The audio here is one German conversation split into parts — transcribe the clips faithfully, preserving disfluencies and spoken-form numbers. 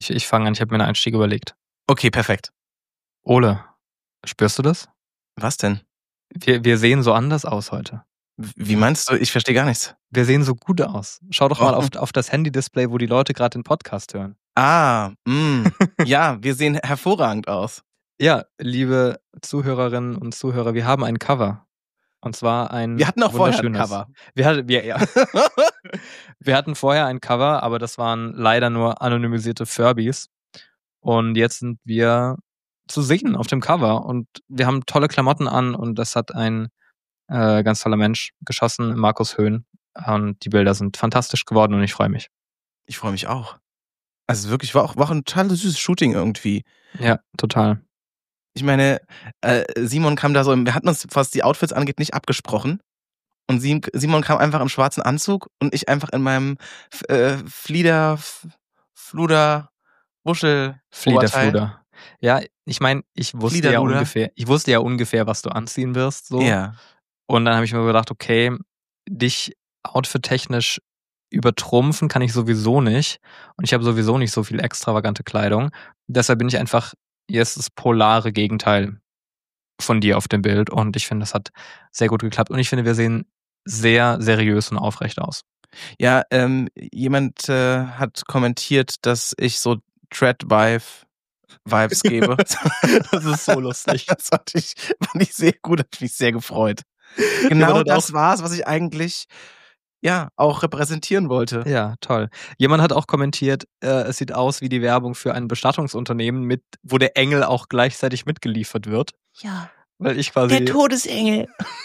Ich, ich fange an, ich habe mir einen Einstieg überlegt. Okay, perfekt. Ole, spürst du das? Was denn? Wir, wir sehen so anders aus heute. Wie meinst du? Ich verstehe gar nichts. Wir sehen so gut aus. Schau doch Oh. mal auf, auf das Handy-Display, wo die Leute gerade den Podcast hören. Ah, mh. Ja, wir sehen hervorragend aus. Ja, liebe Zuhörerinnen und Zuhörer, wir haben ein Cover. Und zwar ein Wir hatten auch vorher ein wunderschönes Cover. Wir hatten, wir, ja. wir hatten vorher ein Cover, aber das waren leider nur anonymisierte Furbies. Und jetzt sind wir zu sehen auf dem Cover. Und wir haben tolle Klamotten an und das hat ein äh, ganz toller Mensch geschossen, Markus Höhn. Und die Bilder sind fantastisch geworden und ich freue mich. Ich freue mich auch. Also wirklich, war auch, war auch ein total süßes Shooting irgendwie. Ja, total. Ich meine, äh, Simon kam da so, wir hatten uns, was die Outfits angeht, nicht abgesprochen. Und Simon kam einfach im schwarzen Anzug und ich einfach in meinem äh, Flieder, Fluder, Wuschel, Flieder, Fluder. Ja, ich meine, ich wusste Flieder, ja Luder. ungefähr, ich wusste ja ungefähr, was du anziehen wirst. So. Ja. Und dann habe ich mir gedacht, okay, dich outfit-technisch übertrumpfen kann ich sowieso nicht. Und ich habe sowieso nicht so viel extravagante Kleidung. Deshalb bin ich einfach, hier ist das polare Gegenteil von dir auf dem Bild. Und ich finde, das hat sehr gut geklappt. Und ich finde, wir sehen sehr seriös und aufrecht aus. Ja, ähm, jemand äh, hat kommentiert, dass ich so Tread-Vibe-Vibes gebe. Das ist so lustig. Das fand ich, fand ich sehr gut, hat mich sehr gefreut. Genau ja, das war's, was ich eigentlich ja auch repräsentieren wollte. Ja, toll. Jemand hat auch kommentiert, äh, es sieht aus wie die Werbung für ein Bestattungsunternehmen, mit, wo der Engel auch gleichzeitig mitgeliefert wird. Ja. Weil ich quasi. Der Todesengel.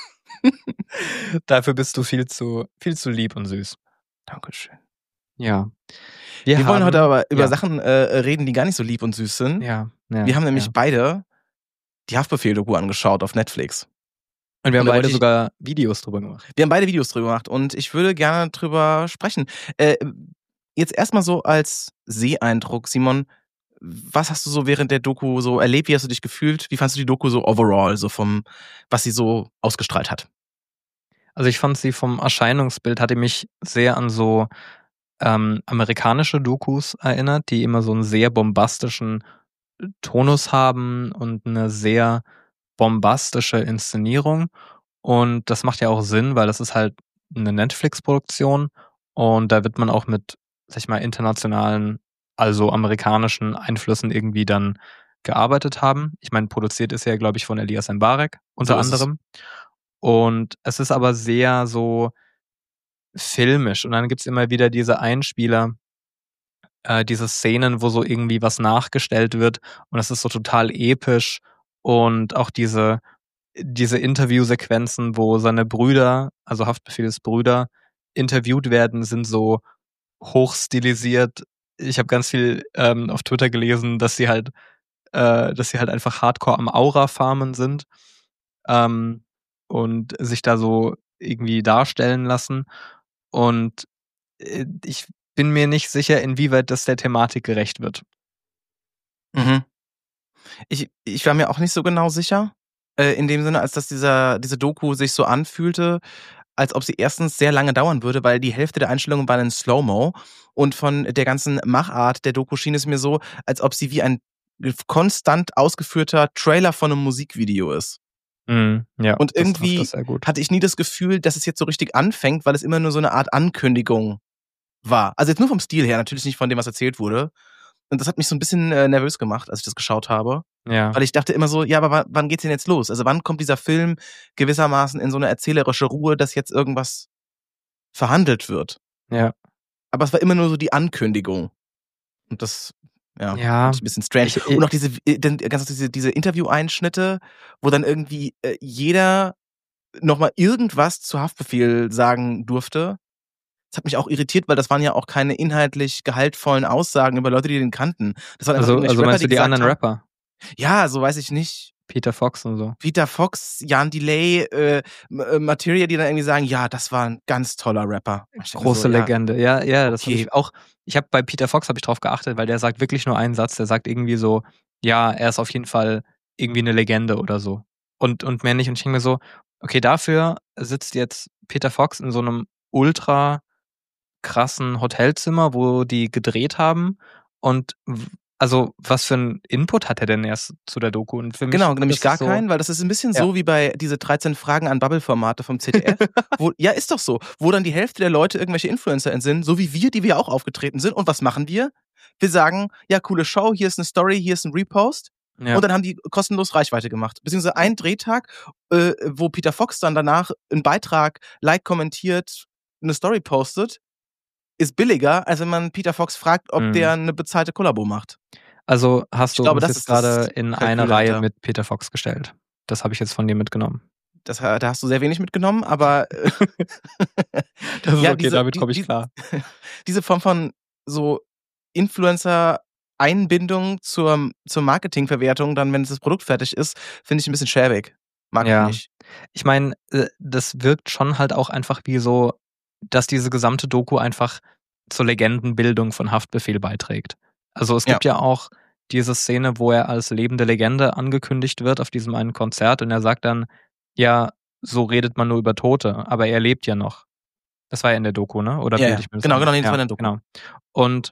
Dafür bist du viel zu, viel zu lieb und süß. Dankeschön. Ja. Wir, Wir haben, wollen heute aber über ja. Sachen äh, reden, die gar nicht so lieb und süß sind. Ja. ja wir haben nämlich ja. beide die Haftbefehl-Doku angeschaut auf Netflix. Und wir haben und beide ich, sogar Videos drüber gemacht. Wir haben beide Videos drüber gemacht und ich würde gerne drüber sprechen. Äh, jetzt erstmal so als Seheindruck, Simon, was hast du so während der Doku so erlebt? Wie hast du dich gefühlt? Wie fandst du die Doku so overall, so vom, was sie so ausgestrahlt hat? Also ich fand sie vom Erscheinungsbild, hatte mich sehr an so ähm, amerikanische Dokus erinnert, die immer so einen sehr bombastischen Tonus haben und eine sehr bombastische Inszenierung. Und das macht ja auch Sinn, weil das ist halt eine Netflix-Produktion und da wird man auch mit, sag ich mal, internationalen, also amerikanischen Einflüssen irgendwie dann gearbeitet haben. Ich meine, produziert ist ja, glaube ich, von Elias Mbarek unter So anderem. Und es ist aber sehr so filmisch. Und dann gibt's immer wieder diese Einspieler, äh, diese Szenen, wo so irgendwie was nachgestellt wird. Und das ist so total episch. Und auch diese, diese Interviewsequenzen, wo seine Brüder, also Haftbefehls Brüder, interviewt werden, sind so hochstilisiert. Ich habe ganz viel ähm, auf Twitter gelesen, dass sie halt, äh, dass sie halt einfach hardcore am Aura-Farmen sind. Ähm, und sich da so irgendwie darstellen lassen. Und äh, ich bin mir nicht sicher, inwieweit das der Thematik gerecht wird. Mhm. Ich, ich war mir auch nicht so genau sicher, äh, in dem Sinne, als dass dieser, diese Doku sich so anfühlte, als ob sie erstens sehr lange dauern würde, weil die Hälfte der Einstellungen waren in Slow-Mo und von der ganzen Machart der Doku schien es mir so, als ob sie wie ein konstant ausgeführter Trailer von einem Musikvideo ist. Mm, ja, und irgendwie das das sehr gut. hatte ich nie das Gefühl, dass es jetzt so richtig anfängt, weil es immer nur so eine Art Ankündigung war. Also jetzt nur vom Stil her, natürlich nicht von dem, was erzählt wurde. Und das hat mich so ein bisschen äh, nervös gemacht, als ich das geschaut habe. Ja. Weil ich dachte immer so, ja, aber wann, wann geht's denn jetzt los? Also wann kommt dieser Film gewissermaßen in so eine erzählerische Ruhe, dass jetzt irgendwas verhandelt wird? Ja. Aber es war immer nur so die Ankündigung. Und das, ja, ja. ein bisschen strange. Ich, ich, und auch diese, ganz diese, diese Interview-Einschnitte, wo dann irgendwie äh, jeder nochmal irgendwas zu Haftbefehl sagen durfte. Das hat mich auch irritiert, weil das waren ja auch keine inhaltlich gehaltvollen Aussagen über Leute, die den kannten. Das waren einfach also, also Rapper, meinst du die, die anderen haben, Rapper? Ja, so weiß ich nicht. Peter Fox und so. Peter Fox, Jan Delay, äh, Materia, die dann irgendwie sagen, ja, das war ein ganz toller Rapper. Große so, Legende. Ja, ja, ja das okay. habe ich auch. Ich habe bei Peter Fox habe ich drauf geachtet, weil der sagt wirklich nur einen Satz. Der sagt irgendwie so, ja, er ist auf jeden Fall irgendwie eine Legende oder so. Und, und mehr nicht. Und ich denke mir so, okay, dafür sitzt jetzt Peter Fox in so einem ultra krassen Hotelzimmer, wo die gedreht haben. Und w- also, was für einen Input hat er denn erst zu der Doku? Und für mich Genau, wirkt nämlich das gar so, keinen, weil das ist ein bisschen ja. so wie bei diese dreizehn Fragen an Bubble-Formate vom Z D F, wo ja, ist doch so, wo dann die Hälfte der Leute irgendwelche InfluencerInnen sind, so wie wir, die wir auch aufgetreten sind. Und was machen wir? Wir sagen, ja, coole Show, hier ist eine Story, hier ist ein Repost. Ja. Und dann haben die kostenlos Reichweite gemacht. Beziehungsweise ein Drehtag, äh, wo Peter Fox dann danach einen Beitrag, like, kommentiert, eine Story postet, ist billiger, als wenn man Peter Fox fragt, ob Mhm. der eine bezahlte Kollabo macht. Also hast Ich du glaube, uns das jetzt ist das gerade in Kalkül eine Reihe dahinter. mit Peter Fox gestellt. Das habe ich jetzt von dir mitgenommen. Das, da hast du sehr wenig mitgenommen, aber äh, Das ist ja, okay, diese, damit die, komme ich die, klar. diese Form von so Influencer-Einbindung zur, zur Marketingverwertung, dann, wenn das Produkt fertig ist, finde ich ein bisschen schäbig. Mag Ja. ich nicht. Ich meine, äh, das wirkt schon halt auch einfach wie so, dass diese gesamte Doku einfach zur Legendenbildung von Haftbefehl beiträgt. Also es Ja. gibt ja auch diese Szene, wo er als lebende Legende angekündigt wird auf diesem einen Konzert und er sagt dann, ja, so redet man nur über Tote, aber er lebt ja noch. Das war ja in der Doku, ne? Oder Ja, bilde ja. ich mir das Genau, ein? genau, nee, das Ja, war in der Doku. genau. Und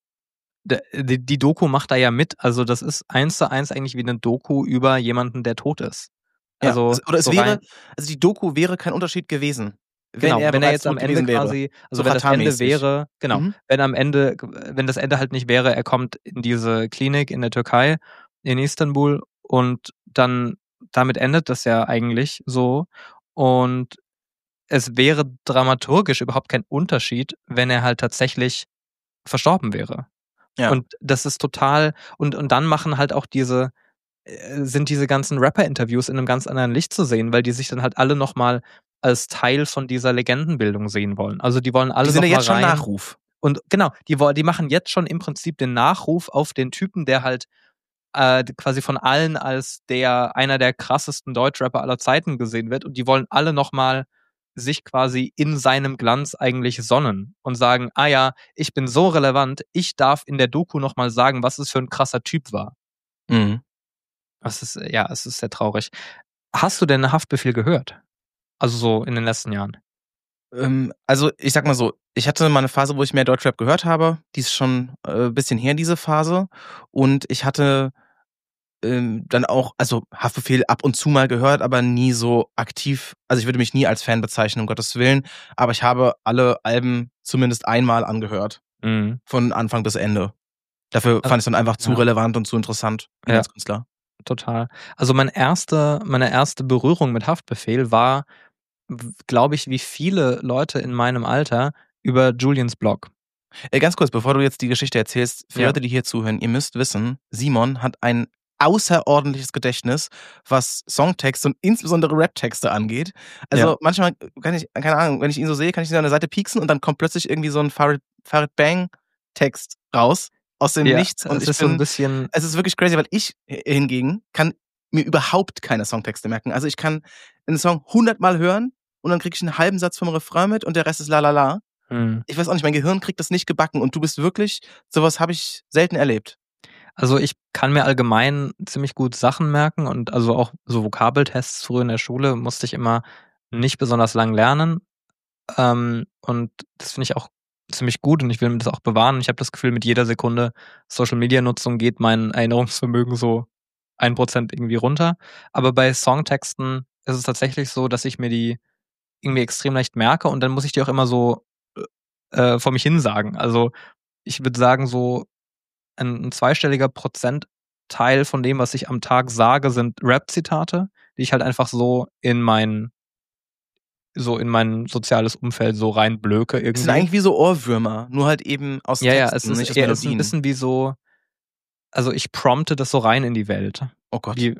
d- die, die Doku macht da ja mit, also das ist eins zu eins eigentlich wie eine Doku über jemanden, der tot ist. Ja, Also es- oder es so wäre, rein, also die Doku wäre kein Unterschied gewesen, wenn genau, er wenn er bereits jetzt am tot Ende gewesen wäre. quasi, also So wenn das Ende Katar-mäßig. wäre, genau, Mhm. wenn am Ende, wenn das Ende halt nicht wäre, er kommt in diese Klinik in der Türkei, in Istanbul und dann, damit endet das ja eigentlich so und es wäre dramaturgisch überhaupt kein Unterschied, wenn er halt tatsächlich verstorben wäre. Ja. Und das ist total, und, und dann machen halt auch diese, äh, sind diese ganzen Rapper-Interviews in einem ganz anderen Licht zu sehen, weil die sich dann halt alle nochmal als Teil von dieser Legendenbildung sehen wollen. Also die wollen alle Die sind ja nochmal jetzt schon rein. Nachruf. Und genau, die, woll- die machen jetzt schon im Prinzip den Nachruf auf den Typen, der halt äh, quasi von allen als der einer der krassesten Deutschrapper aller Zeiten gesehen wird. Und die wollen alle nochmal sich quasi in seinem Glanz eigentlich sonnen und sagen, ah ja, ich bin so relevant, ich darf in der Doku nochmal sagen, was es für ein krasser Typ war. Mhm. Das ist, äh, ja, es ist sehr traurig. Hast du denn Haftbefehl gehört? Also so in den letzten Jahren? Ähm, also ich sag mal so, ich hatte mal eine Phase, wo ich mehr Deutschrap gehört habe. Die ist schon äh, ein bisschen her, diese Phase. Und ich hatte ähm, dann auch, also Haftbefehl ab und zu mal gehört, aber nie so aktiv. Also ich würde mich nie als Fan bezeichnen, um Gottes Willen. Aber ich habe alle Alben zumindest einmal angehört. Mhm. Von Anfang bis Ende. Dafür Also, fand ich es dann einfach zu ja. relevant und zu interessant ihn Ja. als Künstler. Total. Also mein erste, meine erste Berührung mit Haftbefehl war, glaube ich, wie viele Leute in meinem Alter über Julians Blog. Äh, ganz kurz, bevor du jetzt die Geschichte erzählst, für Ja. Leute, die hier zuhören, ihr müsst wissen, Simon hat ein außerordentliches Gedächtnis, was Songtexte und insbesondere Raptexte angeht. Also Ja. manchmal kann ich, keine Ahnung, wenn ich ihn so sehe, kann ich ihn an der Seite pieksen und dann kommt plötzlich irgendwie so ein Farid, Farid Bang Text raus aus dem Ja, Nichts und es ich ist so ein bin, bisschen, es ist wirklich crazy, weil ich hingegen kann mir überhaupt keine Songtexte merken. Also ich kann einen Song hundertmal hören und dann kriege ich einen halben Satz vom Refrain mit und der Rest ist la la la. hm. Ich weiß auch nicht, mein Gehirn kriegt das nicht gebacken und du bist wirklich, sowas habe ich selten erlebt. Also ich kann mir allgemein ziemlich gut Sachen merken und also auch so Vokabeltests früher in der Schule musste ich immer nicht besonders lang lernen. Ähm, und das finde ich auch ziemlich gut und ich will mir das auch bewahren. Ich habe das Gefühl, mit jeder Sekunde Social-Media-Nutzung geht mein Erinnerungsvermögen so ein Prozent irgendwie runter. Aber bei Songtexten ist es tatsächlich so, dass ich mir die irgendwie extrem leicht merke und dann muss ich die auch immer so äh, vor mich hin sagen. Also ich würde sagen, so ein, ein zweistelliger Prozentteil von dem, was ich am Tag sage, sind Rap-Zitate, die ich halt einfach so in mein so in mein soziales Umfeld so reinblöke irgendwie. Es sind eigentlich wie so Ohrwürmer, nur halt eben aus ja, ja, Texten, es nicht ist aus eher, es ist ein Melodien. bisschen wie so, also ich prompte das so rein in die Welt. Oh Gott. Wie,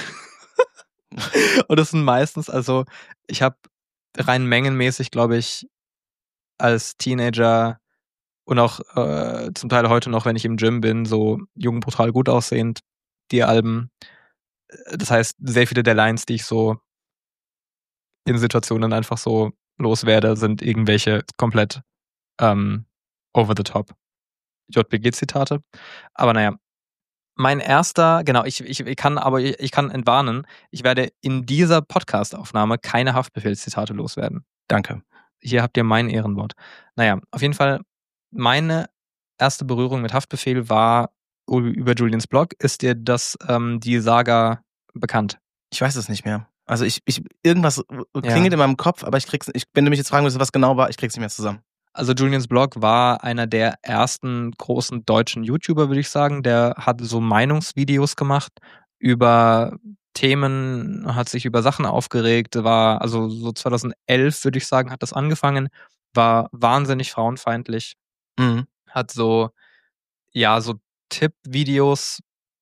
und das sind meistens, also ich habe rein mengenmäßig, glaube ich, als Teenager und auch äh, zum Teil heute noch, wenn ich im Gym bin, so jung, brutal, gut aussehend, die Alben. Das heißt, sehr viele der Lines, die ich so in Situationen einfach so loswerde, sind irgendwelche komplett ähm, over the top J B G-Zitate. Aber naja, mein erster, genau, ich, ich, ich kann aber, ich, ich kann entwarnen, ich werde in dieser Podcast-Aufnahme keine Haftbefehlszitate loswerden. Danke. Hier habt ihr mein Ehrenwort. Naja, auf jeden Fall, meine erste Berührung mit Haftbefehl war über Julians Blog. Ist dir das ähm, die Saga bekannt? Ich weiß es nicht mehr. Also ich, ich irgendwas klingelt Ja. in meinem Kopf, aber ich krieg's, ich, wenn du mich jetzt fragen würdest, was genau war, ich krieg's nicht mehr zusammen. Also Julians Blog war einer der ersten großen deutschen YouTuber, würde ich sagen. Der hat so Meinungsvideos gemacht über Themen, hat sich über Sachen aufgeregt, war also so zweitausendelf, würde ich sagen, hat das angefangen, war wahnsinnig frauenfeindlich, Mhm. hat so, ja, so Tippvideos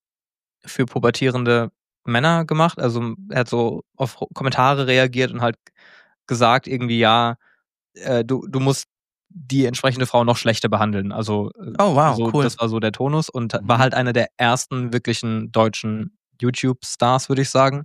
für pubertierende Männer gemacht. Also er hat so auf Kommentare reagiert und halt gesagt irgendwie, ja, äh, du, du musst die entsprechende Frau noch schlechter behandeln. Also äh, Oh wow, so, cool. das war so der Tonus und Mhm. war halt einer der ersten wirklichen deutschen YouTube-Stars, würde ich sagen.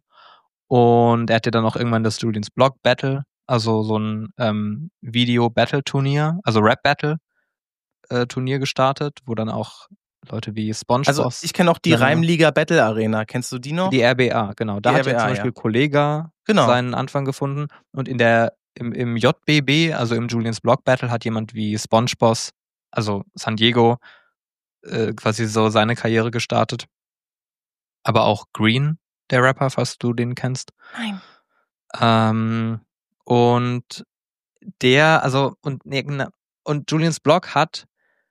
Und er hatte dann auch irgendwann das Julians Blog Battle, also so ein ähm, Video-Battle-Turnier, also Rap-Battle-Turnier gestartet, wo dann auch Leute wie SpongeBob. Also ich kenne auch die Reimliga Battle Arena. Kennst du die noch? Die R B A, genau. Da Die hat ja R B A, zum Beispiel ja. Kollega Genau. seinen Anfang gefunden. Und in der im, im J B B, also im Julians Blog Battle, hat jemand wie SpongeBob, also San Diego, äh, quasi so seine Karriere gestartet. Aber auch Green, der Rapper, falls du den kennst. Nein. Ähm, und der, also, und, nee, und Julians Blog hat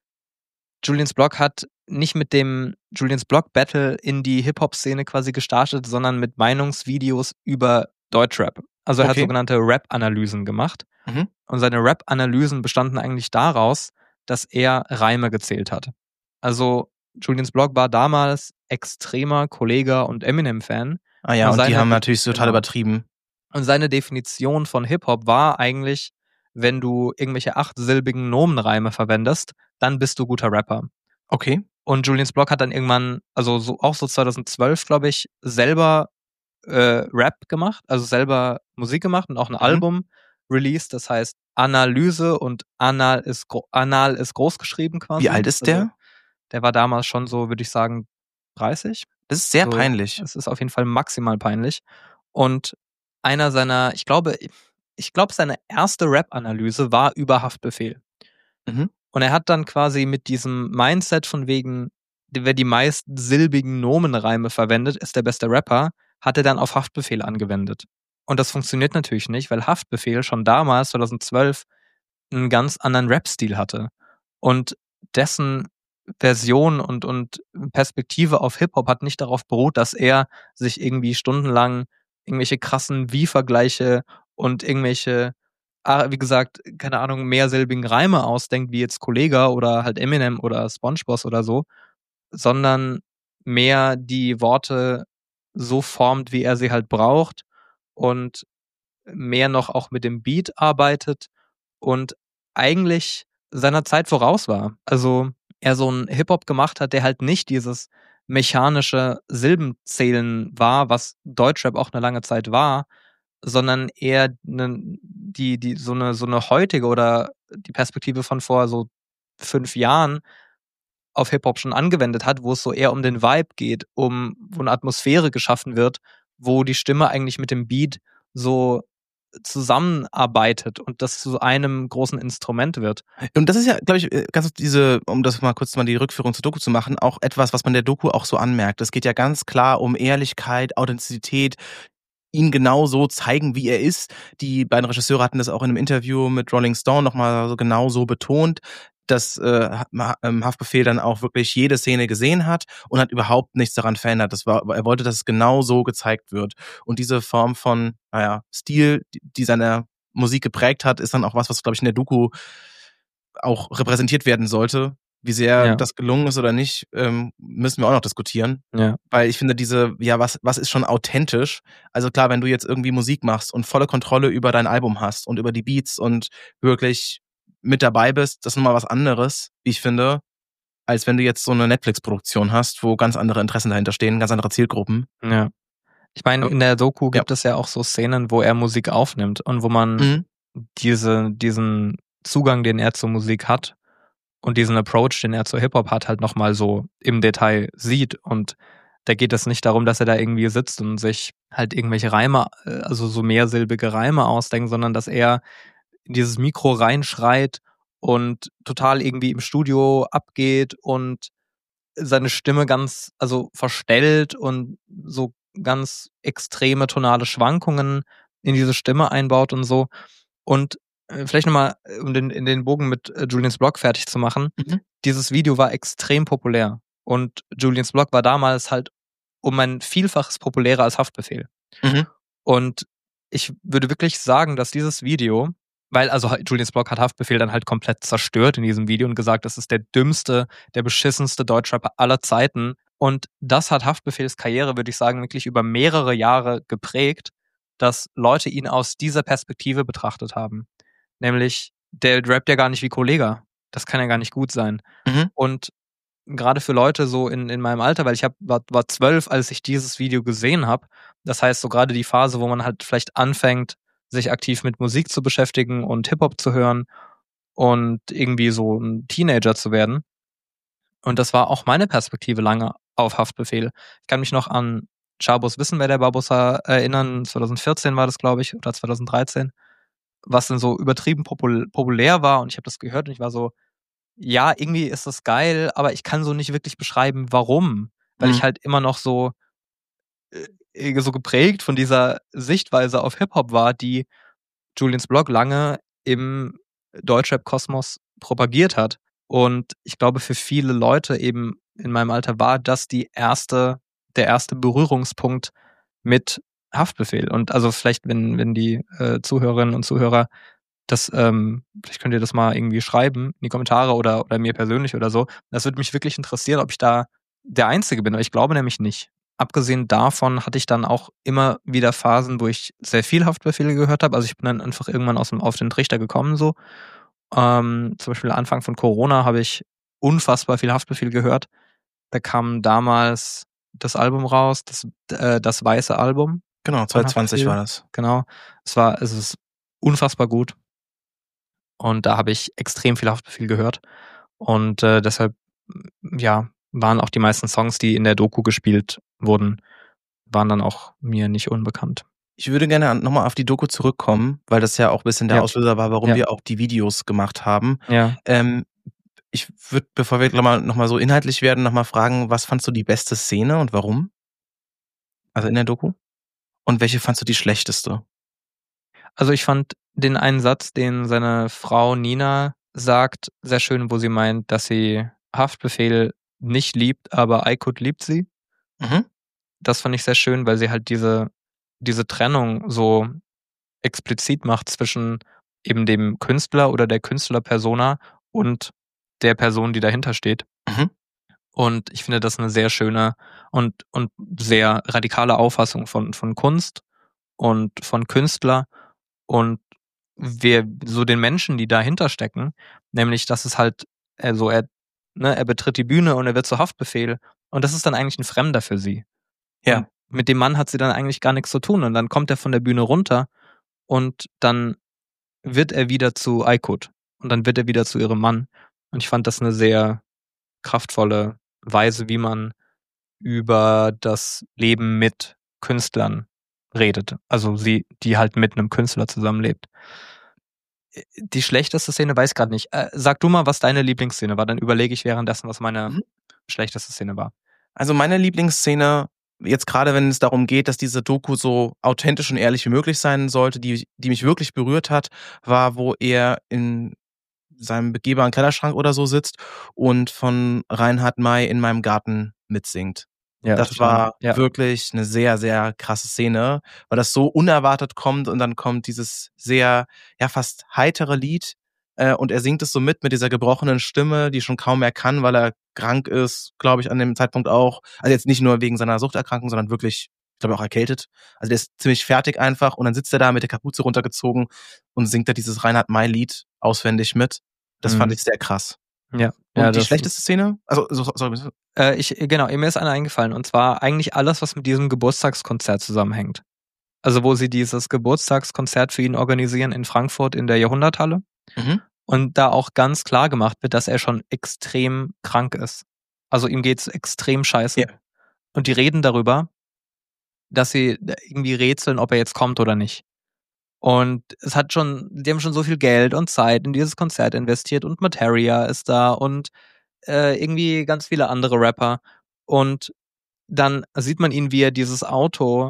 Julians Blog hat nicht mit dem Julians Blog Battle in die Hip-Hop-Szene quasi gestartet, sondern mit Meinungsvideos über Deutschrap. Also er Okay. hat sogenannte Rap-Analysen gemacht. Mhm. Und seine Rap-Analysen bestanden eigentlich daraus, dass er Reime gezählt hat. Also Julians Blog war damals extremer Kollega und Eminem-Fan. Ah ja, und, und die haben natürlich total genau. übertrieben. Und seine Definition von Hip-Hop war eigentlich, wenn du irgendwelche achtsilbigen Nomenreime verwendest, dann bist du guter Rapper. Okay. Und Julians Blog hat dann irgendwann, also so, auch so zweitausendzwölf, glaube ich, selber äh, Rap gemacht, also selber Musik gemacht und auch ein mhm. Album released, das heißt Analyse und Anal ist, Anal ist groß geschrieben quasi. Wie alt ist der? Also, der war damals schon so, würde ich sagen, dreißig. Das ist sehr so, peinlich. Das ist auf jeden Fall maximal peinlich. Und einer seiner, ich glaube, ich glaube, seine erste Rap-Analyse war über Haftbefehl. Mhm. Und er hat dann quasi mit diesem Mindset von wegen, wer die meisten silbigen Nomenreime verwendet, ist der beste Rapper, hat er dann auf Haftbefehl angewendet. Und das funktioniert natürlich nicht, weil Haftbefehl schon damals, zweitausendzwölf, einen ganz anderen Rap-Stil hatte. Und dessen Version und, und Perspektive auf Hip-Hop hat nicht darauf beruht, dass er sich irgendwie stundenlang irgendwelche krassen Wie-Vergleiche und irgendwelche, wie gesagt, keine Ahnung, mehrsilbigen Reime ausdenkt, wie jetzt Kollega oder halt Eminem oder SpongeBob oder so, sondern mehr die Worte so formt, wie er sie halt braucht und mehr noch auch mit dem Beat arbeitet und eigentlich seiner Zeit voraus war. Also er so einen Hip-Hop gemacht hat, der halt nicht dieses mechanische Silbenzählen war, was Deutschrap auch eine lange Zeit war, sondern eher ne, die, die, so eine, so eine heutige oder die Perspektive von vor so fünf Jahren auf Hip-Hop schon angewendet hat, wo es so eher um den Vibe geht, um, wo eine Atmosphäre geschaffen wird, wo die Stimme eigentlich mit dem Beat so zusammenarbeitet und das zu einem großen Instrument wird. Und das ist ja, glaube ich, ganz diese, um das mal kurz mal die Rückführung zur Doku zu machen, auch etwas, was man der Doku auch so anmerkt. Es geht ja ganz klar um Ehrlichkeit, Authentizität, ihn genau so zeigen, wie er ist. Die beiden Regisseure hatten das auch in einem Interview mit Rolling Stone nochmal so genau so betont, dass äh, Haftbefehl dann auch wirklich jede Szene gesehen hat und hat überhaupt nichts daran verändert. Das war, er wollte, dass es genau so gezeigt wird. Und diese Form von, naja, Stil, die seine Musik geprägt hat, ist dann auch was, was, glaube ich, in der Doku auch repräsentiert werden sollte. Wie sehr ja. das gelungen ist oder nicht, ähm, müssen wir auch noch diskutieren. Ja. Weil ich finde diese, ja, was, was ist schon authentisch? Also klar, wenn du jetzt irgendwie Musik machst und volle Kontrolle über dein Album hast und über die Beats und wirklich mit dabei bist, das ist nochmal was anderes, wie ich finde, als wenn du jetzt so eine Netflix-Produktion hast, wo ganz andere Interessen dahinter stehen, ganz andere Zielgruppen. Ja. Ich meine, in der Doku gibt ja. es ja auch so Szenen, wo er Musik aufnimmt und wo man mhm. diese, diesen Zugang, den er zur Musik hat und diesen Approach, den er zu Hip-Hop hat, halt nochmal so im Detail sieht. Und da geht es nicht darum, dass er da irgendwie sitzt und sich halt irgendwelche Reime, also so mehrsilbige Reime ausdenkt, sondern dass er in dieses Mikro reinschreit und total irgendwie im Studio abgeht und seine Stimme ganz, also verstellt und so ganz extreme tonale Schwankungen in diese Stimme einbaut und so. Und äh, vielleicht nochmal, um den, in den Bogen mit äh, Julians Blog fertig zu machen. Mhm. Dieses Video war extrem populär. Und Julians Blog war damals halt um ein Vielfaches populärer als Haftbefehl. Mhm. Und ich würde wirklich sagen, dass dieses Video, weil also Julians Blog hat Haftbefehl dann halt komplett zerstört in diesem Video und gesagt, das ist der dümmste, der beschissenste Deutschrapper aller Zeiten. Und das hat Haftbefehls Karriere, würde ich sagen, wirklich über mehrere Jahre geprägt, dass Leute ihn aus dieser Perspektive betrachtet haben. Nämlich, der rappt ja gar nicht wie Kollega. Das kann ja gar nicht gut sein. Mhm. Und gerade für Leute so in, in meinem Alter, weil ich hab, war, war zwölf, als ich dieses Video gesehen habe. Das heißt, so gerade die Phase, wo man halt vielleicht anfängt, sich aktiv mit Musik zu beschäftigen und Hip-Hop zu hören und irgendwie so ein Teenager zu werden. Und das war auch meine Perspektive lange auf Haftbefehl. Ich kann mich noch an Chabos Wissen, wer der Barbossa erinnern. zwanzig vierzehn war das, glaube ich, oder zwanzig dreizehn. Was dann so übertrieben popul- populär war. Und ich habe das gehört und ich war so, ja, irgendwie ist das geil, aber ich kann so nicht wirklich beschreiben, warum. Weil Mhm. ich halt immer noch so, äh, so geprägt von dieser Sichtweise auf Hip-Hop war, die Julians Blog lange im Deutschrap-Kosmos propagiert hat. Und ich glaube, für viele Leute eben in meinem Alter war das die erste, der erste Berührungspunkt mit Haftbefehl. Und also vielleicht, wenn, wenn die äh, Zuhörerinnen und Zuhörer das, ähm, vielleicht könnt ihr das mal irgendwie schreiben in die Kommentare oder, oder mir persönlich oder so. Das würde mich wirklich interessieren, ob ich da der Einzige bin, aber ich glaube nämlich nicht. Abgesehen davon hatte ich dann auch immer wieder Phasen, wo ich sehr viel Haftbefehle gehört habe. Also ich bin dann einfach irgendwann aus dem, auf den Trichter gekommen so. Ähm, zum Beispiel Anfang von Corona habe ich unfassbar viel Haftbefehl gehört. Da kam damals das Album raus, das, äh, das weiße Album. Genau, zwanzig zwanzig war das. Genau. Es war, es ist unfassbar gut. Und da habe ich extrem viel Haftbefehl gehört. Und äh, deshalb, ja, waren auch die meisten Songs, die in der Doku gespielt wurden, waren dann auch mir nicht unbekannt. Ich würde gerne nochmal auf die Doku zurückkommen, weil das ja auch ein bisschen der Ja. Auslöser war, warum Ja. wir auch die Videos gemacht haben. Ja. Ähm, ich würde, bevor wir nochmal noch mal so inhaltlich werden, nochmal fragen, was fandst du die beste Szene und warum? Also in der Doku? Und welche fandst du die schlechteste? Also ich fand den einen Satz, den seine Frau Nina sagt, sehr schön, wo sie meint, dass sie Haftbefehl nicht liebt, aber Aykut liebt sie. Mhm. Das fand ich sehr schön, weil sie halt diese, diese Trennung so explizit macht zwischen eben dem Künstler oder der Künstlerpersona und der Person, die dahinter steht. Mhm. Und ich finde das eine sehr schöne und, und sehr radikale Auffassung von, von Kunst und von Künstler und wir, so den Menschen, die dahinter stecken, nämlich, dass es halt, also er, ne, er betritt die Bühne und er wird zu Haftbefehl und das ist dann eigentlich ein Fremder für sie. Ja. Und mit dem Mann hat sie dann eigentlich gar nichts zu tun und dann kommt er von der Bühne runter und dann wird er wieder zu Aykut und dann wird er wieder zu ihrem Mann. Und ich fand das eine sehr kraftvolle Weise, wie man über das Leben mit Künstlern redet. Also sie, die halt mit einem Künstler zusammenlebt. Die schlechteste Szene weiß ich gerade nicht. Äh, sag du mal, was deine Lieblingsszene war, dann überlege ich währenddessen, was meine Mhm. schlechteste Szene war. Also meine Lieblingsszene, jetzt gerade wenn es darum geht, dass diese Doku so authentisch und ehrlich wie möglich sein sollte, die, die mich wirklich berührt hat, war, wo er in seinem begehbaren Kellerschrank oder so sitzt und von Reinhard May In meinem Garten mitsingt. Ja, Das total. war Ja. wirklich eine sehr, sehr krasse Szene, weil das so unerwartet kommt und dann kommt dieses sehr, ja, fast heitere Lied äh, und er singt es so mit, mit dieser gebrochenen Stimme, die schon kaum mehr kann, weil er krank ist, glaube ich, an dem Zeitpunkt auch. Also jetzt nicht nur wegen seiner Suchterkrankung, sondern wirklich, ich glaube auch erkältet. Also der ist ziemlich fertig einfach und dann sitzt er da mit der Kapuze runtergezogen und singt da dieses Reinhard May Lied auswendig mit. Das Mhm. fand ich sehr krass. Ja. Und ja, die das, schlechteste Szene? Also, so, sorry. Äh, ich, genau, mir ist eine eingefallen. Und zwar eigentlich alles, was mit diesem Geburtstagskonzert zusammenhängt. Also wo sie dieses Geburtstagskonzert für ihn organisieren in Frankfurt in der Jahrhunderthalle. Mhm. Und da auch ganz klar gemacht wird, dass er schon extrem krank ist. Also ihm geht's extrem scheiße. Ja. Und die reden darüber, dass sie irgendwie rätseln, ob er jetzt kommt oder nicht. Und es hat schon, die haben schon so viel Geld und Zeit in dieses Konzert investiert und Materia ist da und äh, irgendwie ganz viele andere Rapper. Und dann sieht man ihn, wie er dieses Auto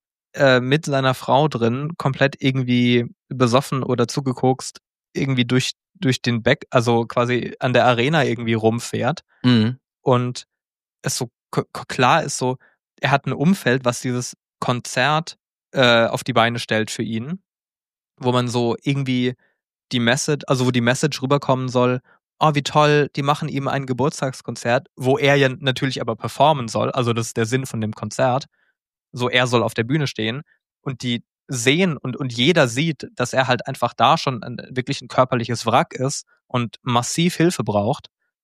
äh, mit seiner Frau drin komplett irgendwie besoffen oder zugekokst irgendwie durch, durch den Back, also quasi an der Arena irgendwie rumfährt. Mhm. Und es so k- k- klar ist so, er hat ein Umfeld, was dieses Konzert äh, auf die Beine stellt für ihn, wo man so irgendwie die Message, also wo die Message rüberkommen soll, oh, wie toll, die machen ihm ein Geburtstagskonzert, wo er ja natürlich aber performen soll, also das ist der Sinn von dem Konzert, so er soll auf der Bühne stehen und die sehen und, und jeder sieht, dass er halt einfach da schon ein, wirklich ein körperliches Wrack ist und massiv Hilfe braucht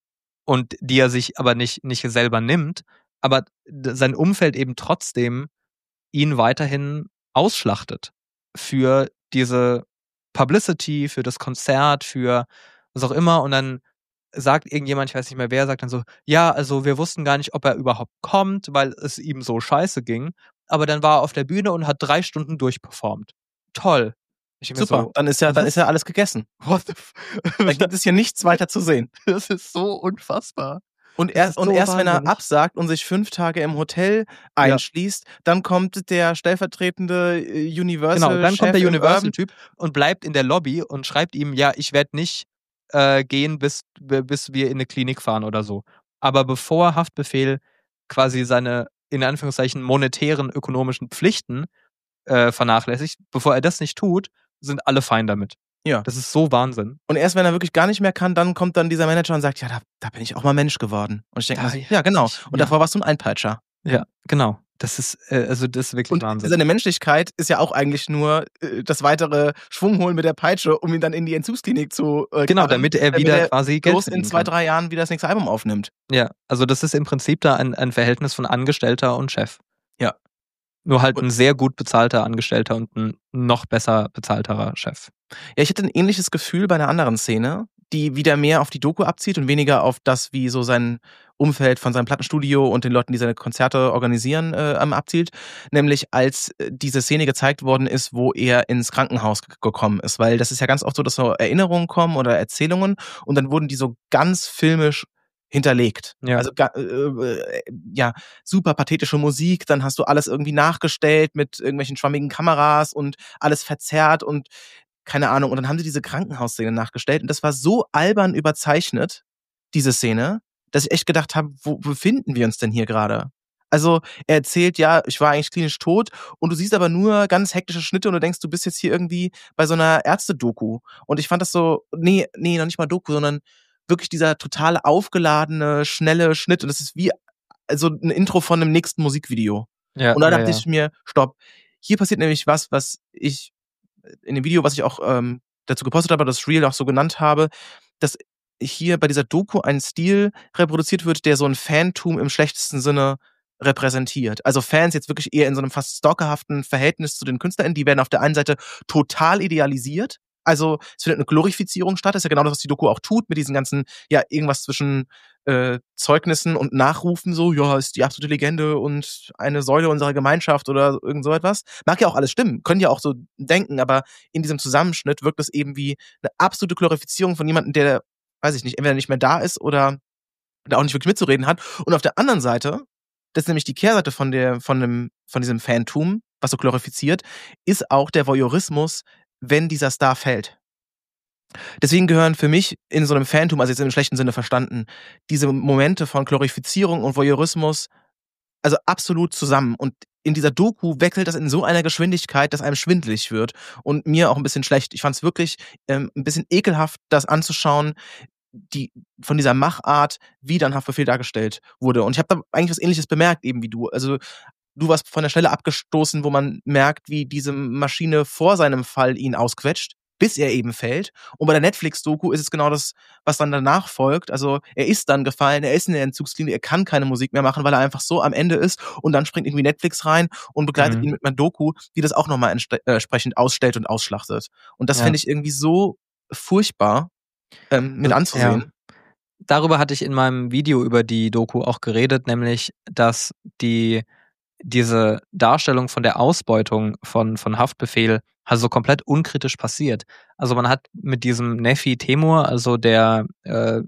und die er sich aber nicht, nicht selber nimmt, aber sein Umfeld eben trotzdem ihn weiterhin ausschlachtet für diese Publicity, für das Konzert, für was auch immer. Und dann sagt irgendjemand, ich weiß nicht mehr wer, sagt dann so, ja, also wir wussten gar nicht, ob er überhaupt kommt, weil es ihm so scheiße ging. Aber dann war er auf der Bühne und hat drei Stunden durchperformt. Toll. Ich denk mir Super, so, dann ist ja, dann was? ist ja alles gegessen. What the f Da gibt es hier nichts weiter zu sehen. Das ist so unfassbar. Und Das erst, ist und so erst wenn er wahnsinnig. absagt und sich fünf Tage im Hotel einschließt, dann kommt der stellvertretende äh, Genau, Universal-Chef dann kommt der im Urban. Universal-Typ und bleibt in der Lobby und schreibt ihm, ja, ich werde nicht äh, gehen, bis, bis wir in eine Klinik fahren oder so. Aber bevor Haftbefehl quasi seine, in Anführungszeichen, monetären, ökonomischen Pflichten äh, vernachlässigt, bevor er das nicht tut, sind alle fein damit. Ja. Das ist so Wahnsinn. Und erst wenn er wirklich gar nicht mehr kann, dann kommt dann dieser Manager und sagt, ja, da, da bin ich auch mal Mensch geworden. Und ich denke Da- mir, so, ja, genau. ich- Und ja. davor warst du ein Einpeitscher. Ja, genau. Das ist, äh, also das ist wirklich Und Wahnsinn. seine Menschlichkeit ist ja auch eigentlich nur äh, das weitere Schwungholen mit der Peitsche, um ihn dann in die Entzugsklinik zu äh, Genau, karren, damit er wieder er quasi Geld bloß in verdienen zwei, kann. drei Jahren wieder das nächste Album aufnimmt. Ja, also das ist im Prinzip da ein, ein Verhältnis von Angestellter und Chef. Ja. Nur halt Und- ein sehr gut bezahlter Angestellter und ein noch besser bezahlterer Chef. Ja, ich hatte ein ähnliches Gefühl bei einer anderen Szene, die wieder mehr auf die Doku abzieht und weniger auf das, wie so sein Umfeld von seinem Plattenstudio und den Leuten, die seine Konzerte organisieren, äh, abzielt. Nämlich als äh, diese Szene gezeigt worden ist, wo er ins Krankenhaus g- gekommen ist. Weil das ist ja ganz oft so, dass so Erinnerungen kommen oder Erzählungen und dann wurden die so ganz filmisch hinterlegt. Ja. Also ga- äh, äh, ja, super pathetische Musik, dann hast du alles irgendwie nachgestellt mit irgendwelchen schwammigen Kameras und alles verzerrt und keine Ahnung. Und dann haben sie diese Krankenhausszene nachgestellt und das war so albern überzeichnet, diese Szene, dass ich echt gedacht habe, wo befinden wir uns denn hier gerade? Also er erzählt, ja, ich war eigentlich klinisch tot und du siehst aber nur ganz hektische Schnitte und du denkst, du bist jetzt hier irgendwie bei so einer Ärzte-Doku. Und ich fand das so, nee, nee, noch nicht mal Doku, sondern wirklich dieser total aufgeladene, schnelle Schnitt. Und das ist wie also ein Intro von einem nächsten Musikvideo. Ja, Und da ja, dachte ja. ich mir, stopp. Hier passiert nämlich was, was ich in dem Video, was ich auch ähm, dazu gepostet habe, das Reel auch so genannt habe, dass hier bei dieser Doku ein Stil reproduziert wird, der so ein Fantum im schlechtesten Sinne repräsentiert. Also Fans jetzt wirklich eher in so einem fast stalkerhaften Verhältnis zu den KünstlerInnen, die werden auf der einen Seite total idealisiert. Also es findet eine Glorifizierung statt, das ist ja genau das, was die Doku auch tut, mit diesen ganzen, ja, irgendwas zwischen äh, Zeugnissen und Nachrufen, so, ja, ist die absolute Legende und eine Säule unserer Gemeinschaft oder irgend so etwas. Mag ja auch alles stimmen, können ja auch so denken, aber in diesem Zusammenschnitt wirkt es eben wie eine absolute Glorifizierung von jemandem, der, weiß ich nicht, entweder nicht mehr da ist oder da auch nicht wirklich mitzureden hat. Und auf der anderen Seite, das ist nämlich die Kehrseite von der, von dem, von diesem Fantum, was so glorifiziert, ist auch der Voyeurismus, wenn dieser Star fällt. Deswegen gehören für mich in so einem Fantum, also jetzt im schlechten Sinne verstanden, diese Momente von Glorifizierung und Voyeurismus also absolut zusammen. Und in dieser Doku wechselt das in so einer Geschwindigkeit, dass einem schwindelig wird und mir auch ein bisschen schlecht. Ich fand es wirklich ähm, ein bisschen ekelhaft, das anzuschauen, die von dieser Machart, wie dann Haftbefehl dargestellt wurde. Und ich habe da eigentlich was Ähnliches bemerkt, eben wie du. Also du warst von der Stelle abgestoßen, wo man merkt, wie diese Maschine vor seinem Fall ihn ausquetscht, bis er eben fällt. Und bei der Netflix-Doku ist es genau das, was dann danach folgt. Also er ist dann gefallen, er ist in der Entzugsklinik, er kann keine Musik mehr machen, weil er einfach so am Ende ist. Und dann springt irgendwie Netflix rein und begleitet Mhm. ihn mit einer Doku, die das auch nochmal entste- äh, entsprechend ausstellt und ausschlachtet. Und das Ja. finde ich irgendwie so furchtbar ähm, mit Ja. anzusehen. Darüber hatte ich in meinem Video über die Doku auch geredet, nämlich, dass die diese Darstellung von der Ausbeutung von, von Haftbefehl also komplett unkritisch passiert. Also man hat mit diesem Nefi Temur, also der äh,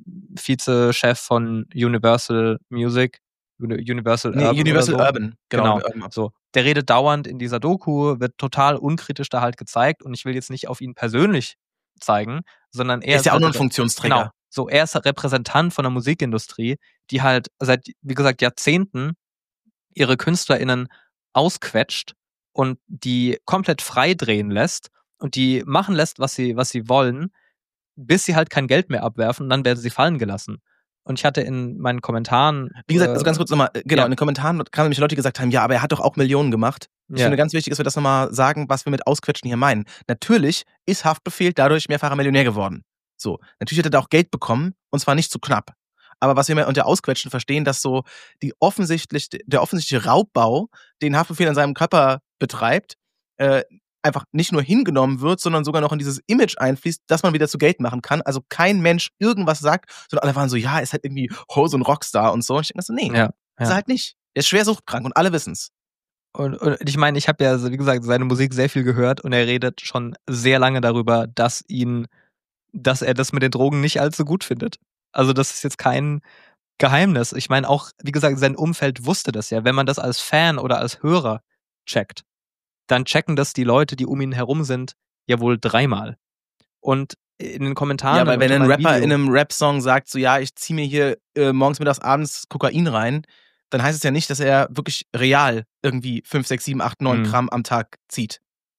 Vizechef von Universal Music, Universal Nee, Urban Universal oder so. Urban, genau. Genau, so. Der redet dauernd in dieser Doku, wird total unkritisch da halt gezeigt und ich will jetzt nicht auf ihn persönlich zeigen, sondern er Ist ja auch halt nur ein re- Funktionsträger. Genau, so er ist Repräsentant von der Musikindustrie, die halt seit, wie gesagt, Jahrzehnten ihre KünstlerInnen ausquetscht und die komplett frei drehen lässt und die machen lässt, was sie, was sie wollen, bis sie halt kein Geld mehr abwerfen und dann werden sie fallen gelassen. Und ich hatte in meinen Kommentaren. Wie gesagt, also ganz kurz nochmal, genau, ja. in den Kommentaren kamen nämlich Leute, die gesagt haben, ja, aber er hat doch auch Millionen gemacht. Ich Ja. finde ganz wichtig, dass wir das nochmal sagen, was wir mit Ausquetschen hier meinen. Natürlich ist Haftbefehl dadurch mehrfacher Millionär geworden. So, natürlich hat er da auch Geld bekommen, und zwar nicht zu knapp. Aber was wir mehr unter Ausquetschen verstehen, dass so die offensichtlich, der offensichtliche Raubbau, den Haftbefehl an seinem Körper betreibt, äh, einfach nicht nur hingenommen wird, sondern sogar noch in dieses Image einfließt, dass man wieder zu Geld machen kann. Also kein Mensch irgendwas sagt, sondern alle waren so, ja, ist halt irgendwie oh, so ein Rockstar und so. Und ich denke mir so, nee, Ja, ist er ja. halt nicht. Er ist schwer suchtkrank und alle wissen's. Und, und ich meine, ich habe ja, also wie gesagt, seine Musik sehr viel gehört und er redet schon sehr lange darüber, dass ihn, dass er das mit den Drogen nicht allzu gut findet. Also das ist jetzt kein Geheimnis. Ich meine auch, wie gesagt, sein Umfeld wusste das ja. Wenn man das als Fan oder als Hörer checkt, dann checken das die Leute, die um ihn herum sind, ja wohl dreimal. Und in den Kommentaren. Ja, weil wenn ein Rapper Video, in einem Rap-Song sagt, so ja, ich zieh mir hier äh, morgens, mittags, abends Kokain rein, dann heißt es ja nicht, dass er wirklich real irgendwie fünf, sechs, sieben, acht, neun Mhm. Gramm am Tag zieht.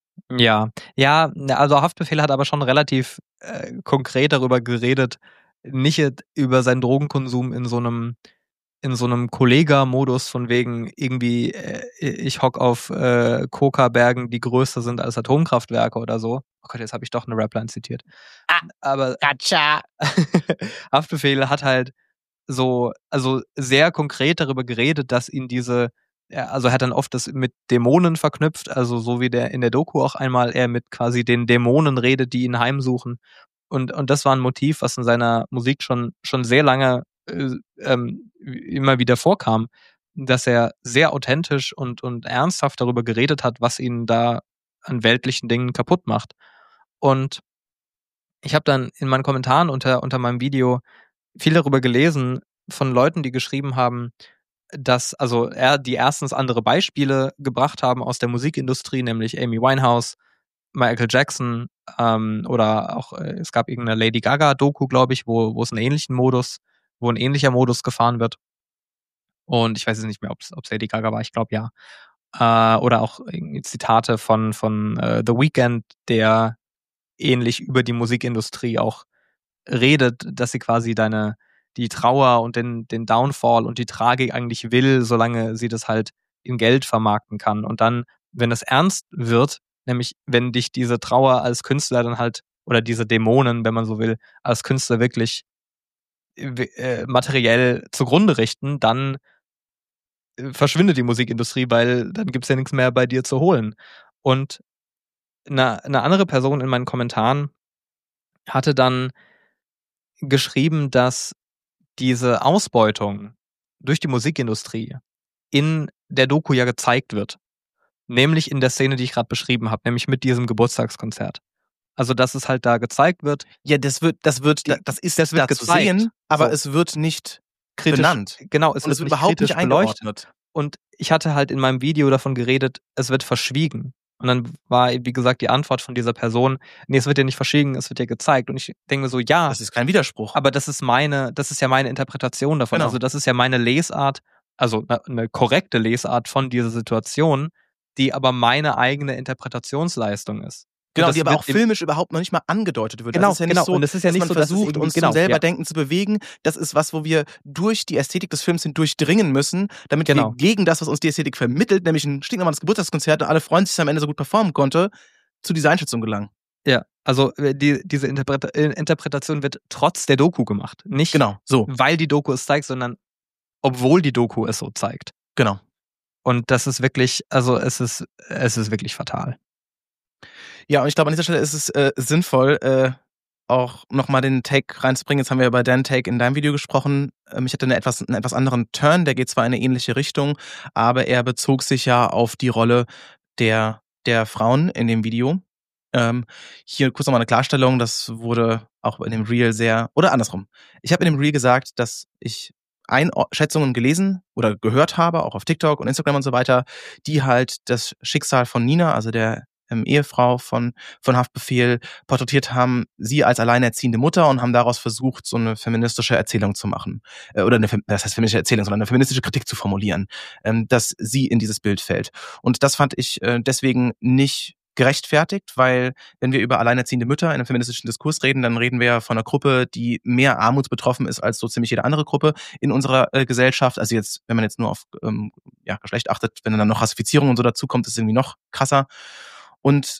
Ja, ja, also Haftbefehl hat aber schon relativ äh, konkret darüber geredet, nicht über seinen Drogenkonsum in so einem in so einem Kollega-Modus von wegen irgendwie äh, ich hock auf äh, Coca-Bergen, die größer sind als Atomkraftwerke oder so. Oh Gott, jetzt habe ich doch eine Rapline zitiert. Ah, aber Gotcha. Haftbefehl hat halt so, also sehr konkret darüber geredet, dass ihn diese, ja, also er hat dann oft das mit Dämonen verknüpft, also so wie der in der Doku auch einmal er mit quasi den Dämonen redet, die ihn heimsuchen. Und, und das war ein Motiv, was in seiner Musik schon, schon sehr lange äh, ähm, immer wieder vorkam, dass er sehr authentisch und, und ernsthaft darüber geredet hat, was ihn da an weltlichen Dingen kaputt macht. Und ich habe dann in meinen Kommentaren unter, unter meinem Video viel darüber gelesen von Leuten, die geschrieben haben, dass also er die erstens andere Beispiele gebracht haben aus der Musikindustrie, nämlich Amy Winehouse, Michael Jackson ähm, oder auch äh, es gab irgendeine Lady Gaga Doku, glaube ich, wo wo es einen ähnlichen Modus, wo ein ähnlicher Modus gefahren wird. Und ich weiß jetzt nicht mehr, ob es Lady Gaga war, ich glaube ja. Äh, oder auch irgendwie Zitate von von äh, The Weeknd, der ähnlich über die Musikindustrie auch redet, dass sie quasi deine die Trauer und den den Downfall und die Tragik eigentlich will, solange sie das halt in Geld vermarkten kann. Und dann, wenn es ernst wird, nämlich wenn dich diese Trauer als Künstler dann halt oder diese Dämonen, wenn man so will, als Künstler wirklich äh, materiell zugrunde richten, dann äh, verschwindet die Musikindustrie, weil dann gibt's ja nichts mehr bei dir zu holen. Und eine, eine andere Person in meinen Kommentaren hatte dann geschrieben, dass diese Ausbeutung durch die Musikindustrie in der Doku ja gezeigt wird. Nämlich in der Szene, die ich gerade beschrieben habe, nämlich mit diesem Geburtstagskonzert. Also, dass es halt da gezeigt wird. Ja, das wird, das wird, Die, das ist das wird da gezeigt, zu sehen, aber so. es wird nicht Kritisch, benannt. genau, es und wird es wird nicht überhaupt kritisch nicht beleuchtet. eingeordnet. Und ich hatte halt in meinem Video davon geredet, es wird verschwiegen. Und dann war, wie gesagt, die Antwort von dieser Person, nee, es wird ja nicht verschwiegen, es wird ja gezeigt. Und ich denke mir so, ja. Das ist kein Widerspruch. Aber das ist meine, das ist ja meine Interpretation davon. Genau. Also das ist ja meine Lesart, also eine, eine korrekte Lesart von dieser Situation, die aber meine eigene Interpretationsleistung ist. Genau, das die aber wird auch im- filmisch überhaupt noch nicht mal angedeutet wird. Genau, das ist ja nicht genau. so, Und es ist ja dass nicht man so, dass es versucht, irgendwie- uns genau, zum selber ja. Denken zu bewegen. Das ist was, wo wir durch die Ästhetik des Films hindurch dringen müssen, damit Genau. wir gegen das, was uns die Ästhetik vermittelt, nämlich ein stinknormales Geburtstagskonzert und alle freuen sich, dass er am Ende so gut performen konnte, zu dieser Einschätzung gelangen. Ja, also äh, die, diese Interpreta äh, Interpretation wird trotz der Doku gemacht. Nicht, Genau, so. weil die Doku es zeigt, sondern obwohl die Doku es so zeigt. Genau. Und das ist wirklich, also es ist, es ist wirklich fatal. Ja, und ich glaube, an dieser Stelle ist es äh, sinnvoll, äh, auch nochmal den Take reinzubringen. Jetzt haben wir über Dan Take in deinem Video gesprochen. Ähm, ich hatte eine etwas, einen etwas anderen Turn, der geht zwar in eine ähnliche Richtung, aber er bezog sich ja auf die Rolle der, der Frauen in dem Video. Ähm, hier kurz nochmal eine Klarstellung, das wurde auch in dem Reel sehr, oder andersrum. Ich habe in dem Reel gesagt, dass ich Einschätzungen gelesen oder gehört habe, auch auf TikTok und Instagram und so weiter, die halt das Schicksal von Nina, also der ähm, Ehefrau von, von Haftbefehl, porträtiert haben, sie als alleinerziehende Mutter, und haben daraus versucht, so eine feministische Erzählung zu machen. Äh, oder eine, das heißt feministische Erzählung, sondern eine feministische Kritik zu formulieren, ähm, dass sie in dieses Bild fällt. Und das fand ich äh, deswegen nicht gerechtfertigt, weil wenn wir über alleinerziehende Mütter in einem feministischen Diskurs reden, dann reden wir ja von einer Gruppe, die mehr armutsbetroffen ist als so ziemlich jede andere Gruppe in unserer äh, Gesellschaft. Also jetzt, wenn man jetzt nur auf ähm, ja, Geschlecht achtet, wenn dann noch Rassifizierung und so dazu kommt, ist es irgendwie noch krasser. Und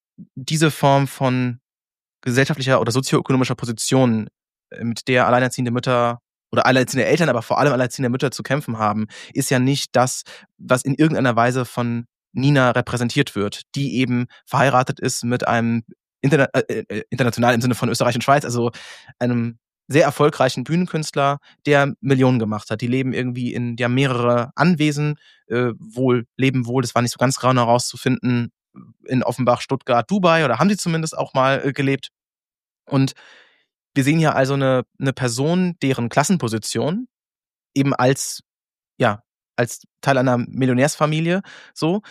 diese Form von gesellschaftlicher oder sozioökonomischer Position, äh, mit der alleinerziehende Mütter oder alleinerziehende Eltern, aber vor allem alleinerziehende Mütter zu kämpfen haben, ist ja nicht das, was in irgendeiner Weise von Nina repräsentiert wird, die eben verheiratet ist mit einem interna äh, äh, international im Sinne von Österreich und Schweiz, also einem sehr erfolgreichen Bühnenkünstler, der Millionen gemacht hat. Die leben irgendwie in, die haben mehrere Anwesen, äh, wohl, leben wohl, das war nicht so ganz genau herauszufinden, in Offenbach, Stuttgart, Dubai, oder haben sie zumindest auch mal äh, gelebt. Und wir sehen hier also eine, eine Person, deren Klassenposition eben als, ja, als Teil einer Millionärsfamilie so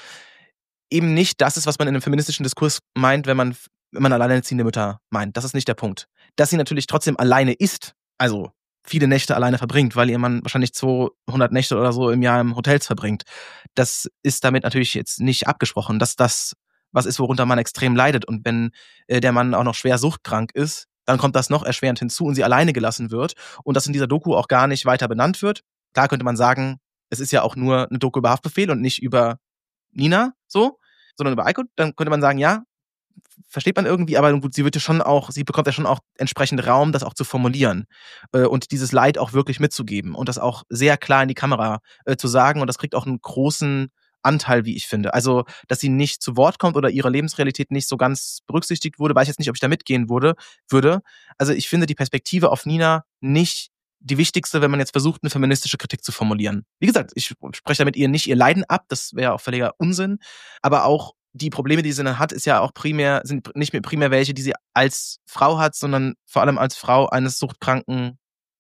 eben nicht das ist, was man in einem feministischen Diskurs meint, wenn man, wenn man alleinerziehende Mütter meint. Das ist nicht der Punkt. Dass sie natürlich trotzdem alleine ist, also viele Nächte alleine verbringt, weil ihr Mann wahrscheinlich zweihundert Nächte oder so im Jahr im Hotels verbringt. Das ist damit natürlich jetzt nicht abgesprochen, dass das was ist, worunter man extrem leidet. Und wenn äh, der Mann auch noch schwer suchtkrank ist, dann kommt das noch erschwerend hinzu und sie alleine gelassen wird und das in dieser Doku auch gar nicht weiter benannt wird. Klar könnte man sagen, es ist ja auch nur eine Doku über Haftbefehl und nicht über Nina, so, sondern über Aykut, dann könnte man sagen, ja, versteht man irgendwie, aber gut, sie wird ja schon auch, sie bekommt ja schon auch entsprechend Raum, das auch zu formulieren äh, und dieses Leid auch wirklich mitzugeben und das auch sehr klar in die Kamera äh, zu sagen, und das kriegt auch einen großen Anteil, wie ich finde. Also, dass sie nicht zu Wort kommt oder ihre Lebensrealität nicht so ganz berücksichtigt wurde, weiß ich jetzt nicht, ob ich da mitgehen würde, würde. Also ich finde die Perspektive auf Nina nicht die wichtigste, wenn man jetzt versucht, eine feministische Kritik zu formulieren. Wie gesagt, ich spreche damit ihr nicht ihr Leiden ab, das wäre auch völliger Unsinn, aber auch die Probleme, die sie dann hat, ist ja auch primär, sind nicht mehr primär welche, die sie als Frau hat, sondern vor allem als Frau eines suchtkranken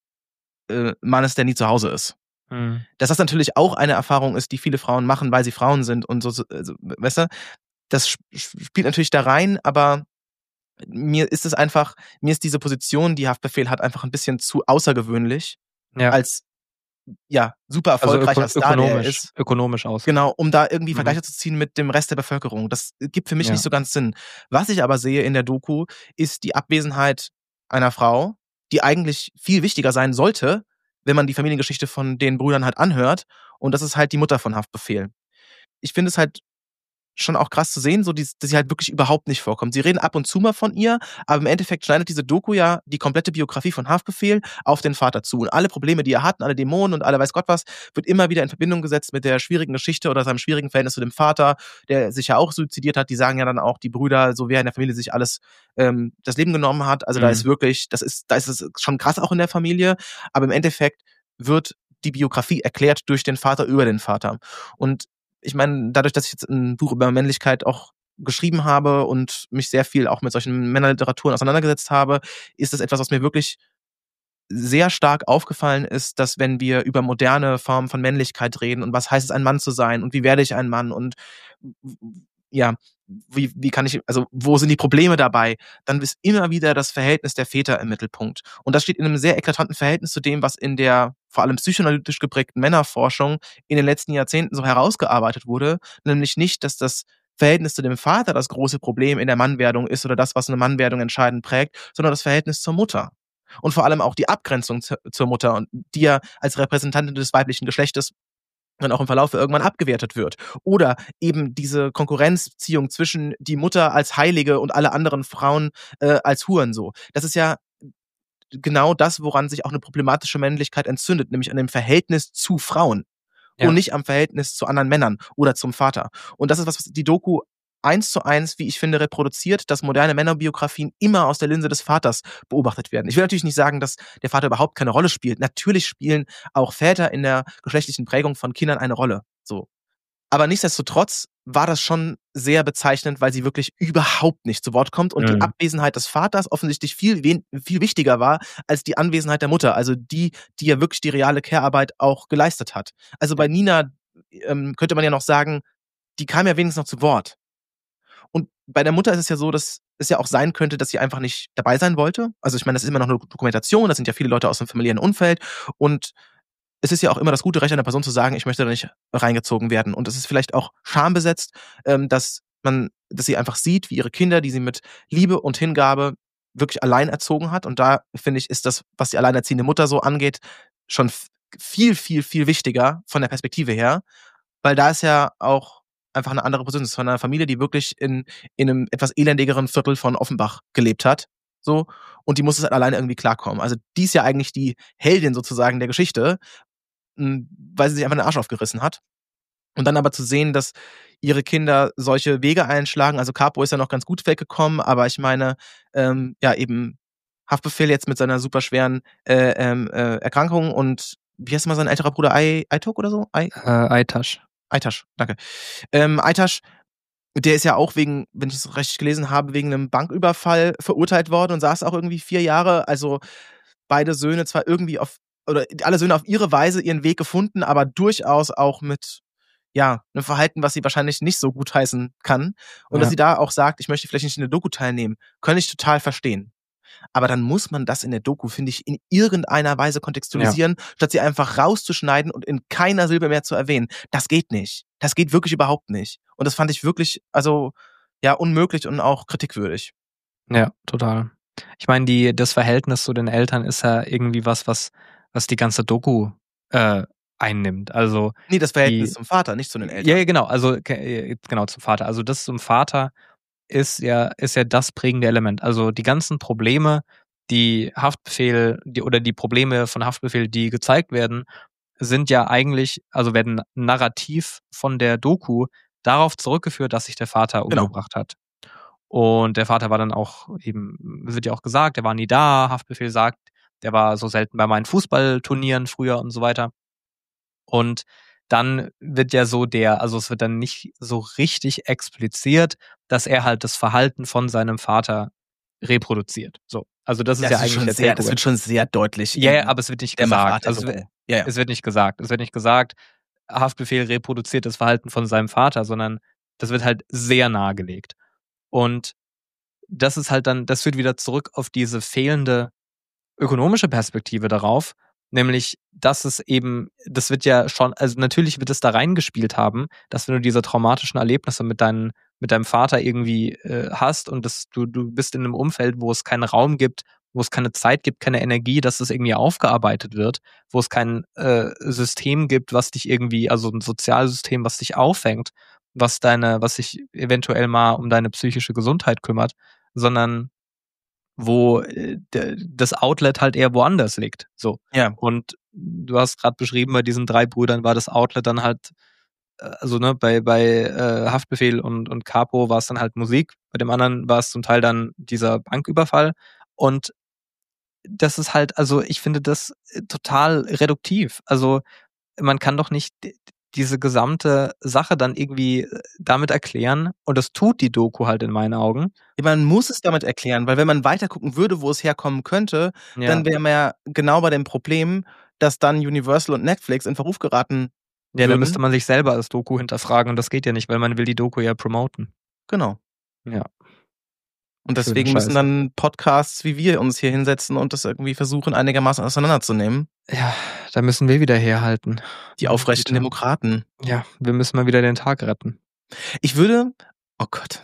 äh, Mannes, der nie zu Hause ist. Mhm. Dass das natürlich auch eine Erfahrung ist, die viele Frauen machen, weil sie Frauen sind und so, also, weißt du, das spielt natürlich da rein, aber mir ist es einfach, mir ist diese Position, die Haftbefehl hat, einfach ein bisschen zu außergewöhnlich, Ja. als ja, super Also erfolgreicher öko Star, der er ökonomisch, ist. ökonomisch aus. Genau, um da irgendwie Mhm. Vergleiche zu ziehen mit dem Rest der Bevölkerung. Das gibt für mich Ja. nicht so ganz Sinn. Was ich aber sehe in der Doku, ist die Abwesenheit einer Frau, die eigentlich viel wichtiger sein sollte, wenn man die Familiengeschichte von den Brüdern halt anhört. Und das ist halt die Mutter von Haftbefehl. Ich finde es halt schon auch krass zu sehen, so dass sie halt wirklich überhaupt nicht vorkommt. Sie reden ab und zu mal von ihr, aber im Endeffekt schneidet diese Doku ja die komplette Biografie von Haftbefehl auf den Vater zu. Und alle Probleme, die er hat, und alle Dämonen und alle weiß Gott was, wird immer wieder in Verbindung gesetzt mit der schwierigen Geschichte oder seinem schwierigen Verhältnis zu dem Vater, der sich ja auch suizidiert hat. Die sagen ja dann auch, die Brüder, so wer in der Familie sich alles ähm, das Leben genommen hat. Also Mhm. da ist wirklich, das ist, da ist es schon krass auch in der Familie, aber im Endeffekt wird die Biografie erklärt durch den Vater über den Vater. Und ich meine, dadurch, dass ich jetzt ein Buch über Männlichkeit auch geschrieben habe und mich sehr viel auch mit solchen Männerliteraturen auseinandergesetzt habe, ist das etwas, was mir wirklich sehr stark aufgefallen ist, dass wenn wir über moderne Formen von Männlichkeit reden und was heißt es, ein Mann zu sein und wie werde ich ein Mann und ja, wie, wie kann ich, also wo sind die Probleme dabei, dann ist immer wieder das Verhältnis der Väter im Mittelpunkt. Und das steht in einem sehr eklatanten Verhältnis zu dem, was in der vor allem psychoanalytisch geprägten Männerforschung in den letzten Jahrzehnten so herausgearbeitet wurde, nämlich nicht, dass das Verhältnis zu dem Vater das große Problem in der Mannwerdung ist oder das, was eine Mannwerdung entscheidend prägt, sondern das Verhältnis zur Mutter. Und vor allem auch die Abgrenzung zur Mutter, und die ja als Repräsentantin des weiblichen Geschlechtes dann auch im Verlauf irgendwann abgewertet wird. Oder eben diese Konkurrenzbeziehung zwischen die Mutter als Heilige und alle anderen Frauen äh, als Huren so. Das ist ja genau das, woran sich auch eine problematische Männlichkeit entzündet, nämlich an dem Verhältnis zu Frauen. Ja. Und nicht am Verhältnis zu anderen Männern oder zum Vater. Und das ist was, was die Doku eins zu eins, wie ich finde, reproduziert, dass moderne Männerbiografien immer aus der Linse des Vaters beobachtet werden. Ich will natürlich nicht sagen, dass der Vater überhaupt keine Rolle spielt. Natürlich spielen auch Väter in der geschlechtlichen Prägung von Kindern eine Rolle. So. Aber nichtsdestotrotz war das schon sehr bezeichnend, weil sie wirklich überhaupt nicht zu Wort kommt und Mhm. die Abwesenheit des Vaters offensichtlich viel, wen- viel wichtiger war als die Anwesenheit der Mutter, also die, die ja wirklich die reale Care-Arbeit auch geleistet hat. Also bei Nina ähm, könnte man ja noch sagen, die kam ja wenigstens noch zu Wort. Und bei der Mutter ist es ja so, dass es ja auch sein könnte, dass sie einfach nicht dabei sein wollte. Also ich meine, das ist immer noch eine Dokumentation, das sind ja viele Leute aus dem familiären Umfeld und es ist ja auch immer das gute Recht einer Person zu sagen, ich möchte da nicht reingezogen werden. Und es ist vielleicht auch schambesetzt, ähm, dass man, dass sie einfach sieht, wie ihre Kinder, die sie mit Liebe und Hingabe wirklich allein erzogen hat. Und da, finde ich, ist das, was die alleinerziehende Mutter so angeht, schon f- viel, viel, viel wichtiger von der Perspektive her. Weil da ist ja auch einfach eine andere Position. Es ist von einer Familie, die wirklich in, in einem etwas elendigeren Viertel von Offenbach gelebt hat. So. Und die muss es halt alleine irgendwie klarkommen. Also die ist ja eigentlich die Heldin sozusagen der Geschichte, weil sie sich einfach den Arsch aufgerissen hat. Und dann aber zu sehen, dass ihre Kinder solche Wege einschlagen, also Capo ist ja noch ganz gut weggekommen, aber ich meine, ähm, ja eben Haftbefehl jetzt mit seiner super schweren äh, ähm, äh, Erkrankung und wie heißt mal sein älterer Bruder, Ai- Aitok oder so? Ai- Äh, Aytash. Aitash, danke. Ähm, Aitash, der ist ja auch wegen, wenn ich es recht gelesen habe, wegen einem Banküberfall verurteilt worden und saß auch irgendwie vier Jahre. Also beide Söhne zwar irgendwie auf, oder alle Söhne auf ihre Weise ihren Weg gefunden, aber durchaus auch mit, ja, einem Verhalten, was sie wahrscheinlich nicht so gutheißen kann. Und Ja. dass sie da auch sagt, ich möchte vielleicht nicht in der Doku teilnehmen, kann ich total verstehen. Aber dann muss man das in der Doku, finde ich, in irgendeiner Weise kontextualisieren, statt sie einfach rauszuschneiden und in keiner Silbe mehr zu erwähnen. Das geht nicht. Das geht wirklich überhaupt nicht. Und das fand ich wirklich, also, ja, unmöglich und auch kritikwürdig. Ja, total. Ich meine, die, das Verhältnis zu den Eltern ist ja irgendwie was, was, was die ganze Doku äh, einnimmt. Also Nee, das Verhältnis die, zum Vater, nicht zu den ja, Eltern. ja, genau, also ke- genau zum Vater. Also das zum Vater ist ja, ist ja das prägende Element. Also die ganzen Probleme, die Haftbefehl, die oder die Probleme von Haftbefehl, die gezeigt werden, sind ja eigentlich, also werden narrativ von der Doku darauf zurückgeführt, dass sich der Vater Genau. umgebracht hat. Und der Vater war dann auch eben, wird ja auch gesagt, der war nie da. Haftbefehl sagt, der war so selten bei meinen Fußballturnieren früher und so weiter. Und dann wird ja so der, also es wird dann nicht so richtig expliziert, dass er halt das Verhalten von seinem Vater reproduziert. So. Also das ist Das ja ist eigentlich schon der sehr, das Takeaway. wird schon sehr deutlich. Ja, ja, in aber es wird nicht der gesagt. Machart der Also es, Doku. wird- Ja, ja. es wird nicht gesagt. Es wird nicht gesagt, Haftbefehl reproduziert das Verhalten von seinem Vater, sondern das wird halt sehr nahegelegt. Und das ist halt dann, das führt wieder zurück auf diese fehlende ökonomische Perspektive darauf, nämlich, dass es eben, das wird ja schon, also natürlich wird es da reingespielt haben, dass wenn du diese traumatischen Erlebnisse mit deinem, mit deinem Vater irgendwie äh, hast und das, du, du bist in einem Umfeld, wo es keinen Raum gibt, wo es keine Zeit gibt, keine Energie, dass es irgendwie aufgearbeitet wird, wo es kein äh, System gibt, was dich irgendwie, also ein Sozialsystem, was dich auffängt, was deine, was sich eventuell mal um deine psychische Gesundheit kümmert, sondern wo äh, der, das Outlet halt eher woanders liegt. So. Ja. Und du hast gerade beschrieben, bei diesen drei Brüdern war das Outlet dann halt, äh, also ne, bei, bei äh, Haftbefehl und, und Capo war es dann halt Musik, bei dem anderen war es zum Teil dann dieser Banküberfall. Und das ist halt, also ich finde das äh, total reduktiv. Also man kann doch nicht d- diese gesamte Sache dann irgendwie äh, damit erklären, und das tut die Doku halt in meinen Augen. Man muss es damit erklären, weil wenn man weiter gucken würde, wo es herkommen könnte, Ja. dann wäre man ja genau bei dem Problem, dass dann Universal und Netflix in Verruf geraten Ja, dann würden. müsste man sich selber als Doku hinterfragen und das geht ja nicht, weil man will die Doku ja promoten. Genau. Ja. Und Schöne deswegen müssen Scheiße. dann Podcasts wie wir uns hier hinsetzen und das irgendwie versuchen, einigermaßen auseinanderzunehmen. Ja, da müssen wir wieder herhalten. Die aufrechten Bitte. Demokraten. Ja, wir müssen mal wieder den Tag retten. Ich würde, oh Gott,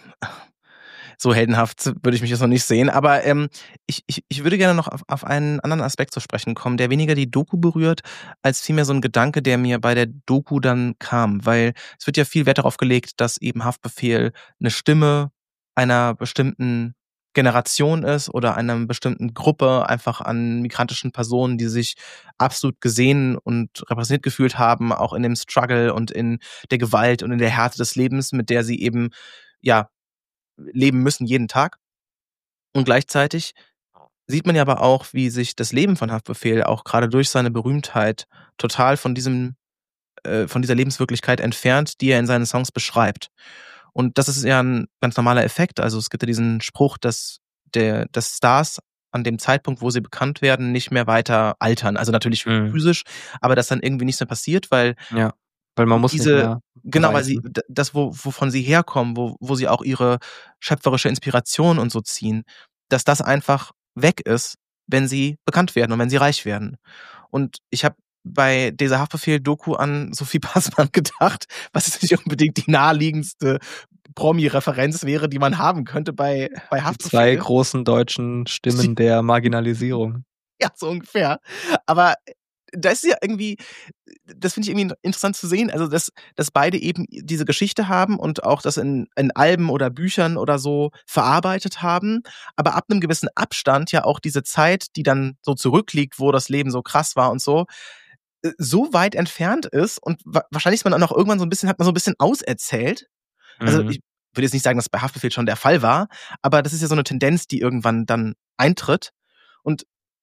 so heldenhaft würde ich mich jetzt noch nicht sehen, aber ähm, ich, ich, ich würde gerne noch auf, auf einen anderen Aspekt zu sprechen kommen, der weniger die Doku berührt, als vielmehr so ein Gedanke, der mir bei der Doku dann kam, weil es wird ja viel Wert darauf gelegt, dass eben Haftbefehl eine Stimme einer bestimmten Generation ist oder einer bestimmten Gruppe einfach an migrantischen Personen, die sich absolut gesehen und repräsentiert gefühlt haben, auch in dem Struggle und in der Gewalt und in der Härte des Lebens, mit der sie eben ja, leben müssen jeden Tag. Und gleichzeitig sieht man ja aber auch, wie sich das Leben von Haftbefehl auch gerade durch seine Berühmtheit total von diesem äh, von dieser Lebenswirklichkeit entfernt, die er in seinen Songs beschreibt. Und das ist ja ein ganz normaler Effekt. Also es gibt ja diesen Spruch, dass der dass Stars an dem Zeitpunkt, wo sie bekannt werden, nicht mehr weiter altern. Also natürlich Mhm. physisch, aber dass dann irgendwie nichts mehr passiert, weil Ja, weil man muss nicht diese mehr genau, weil sie reifen. d das, wo wovon sie herkommen, wo wo sie auch ihre schöpferische Inspiration und so ziehen, dass das einfach weg ist, wenn sie bekannt werden und wenn sie reich werden. Und ich habe bei dieser Haftbefehl-Doku an Sophie Passmann gedacht, was jetzt nicht unbedingt die naheliegendste Promi-Referenz wäre, die man haben könnte bei bei Die zwei Haftbefehl. großen deutschen Stimmen der Marginalisierung. Ja, so ungefähr. Aber da ist ja irgendwie, das finde ich irgendwie interessant zu sehen, also dass, dass beide eben diese Geschichte haben und auch das in, in Alben oder Büchern oder so verarbeitet haben, aber ab einem gewissen Abstand ja auch diese Zeit, die dann so zurückliegt, wo das Leben so krass war und so, äh, so weit entfernt ist und wa wahrscheinlich ist man auch noch irgendwann so ein bisschen, hat man so ein bisschen auserzählt. Also Mhm. ich würde jetzt nicht sagen, dass bei Haftbefehl schon der Fall war, aber das ist ja so eine Tendenz, die irgendwann dann eintritt. Und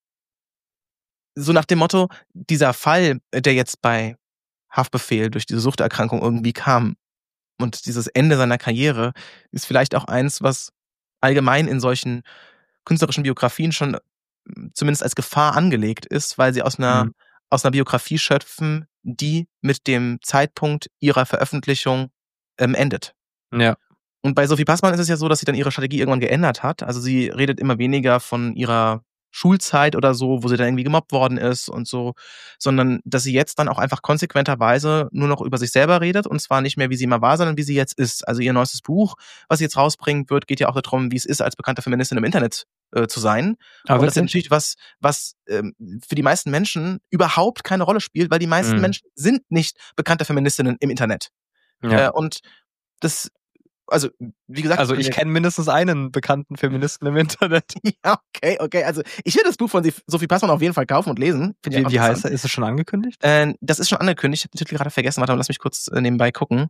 so nach dem Motto, dieser Fall, der jetzt bei Haftbefehl durch diese Suchterkrankung irgendwie kam und dieses Ende seiner Karriere, ist vielleicht auch eins, was allgemein in solchen künstlerischen Biografien schon mm, zumindest als Gefahr angelegt ist, weil sie aus einer Mhm. aus einer Biografie schöpfen, die mit dem Zeitpunkt ihrer Veröffentlichung ähm, endet. Ja. Und bei Sophie Passmann ist es ja so, dass sie dann ihre Strategie irgendwann geändert hat. Also sie redet immer weniger von ihrer Schulzeit oder so, wo sie dann irgendwie gemobbt worden ist und so, sondern dass sie jetzt dann auch einfach konsequenterweise nur noch über sich selber redet und zwar nicht mehr, wie sie mal war, sondern wie sie jetzt ist. Also ihr neuestes Buch, was sie jetzt rausbringen wird, geht ja auch darum, wie es ist, als bekannte Feministin im Internet äh, zu sein. Ah, Und das ist wirklich? natürlich was, was ähm, für die meisten Menschen überhaupt keine Rolle spielt, weil die meisten Mhm. Menschen sind nicht bekannte Feministinnen im Internet. Ja. Äh, und das also, wie gesagt, Also, ich kenne mindestens einen bekannten Feministen im Internet. ja, okay, okay. Also, ich will das Buch von Sophie Passmann auf jeden Fall kaufen und lesen. Finde ich auch Wie wie heißt interessant. er? Ist es schon angekündigt? Äh, das ist schon angekündigt. Ich habe den Titel gerade vergessen. Warte mal, lass mich kurz äh, nebenbei gucken.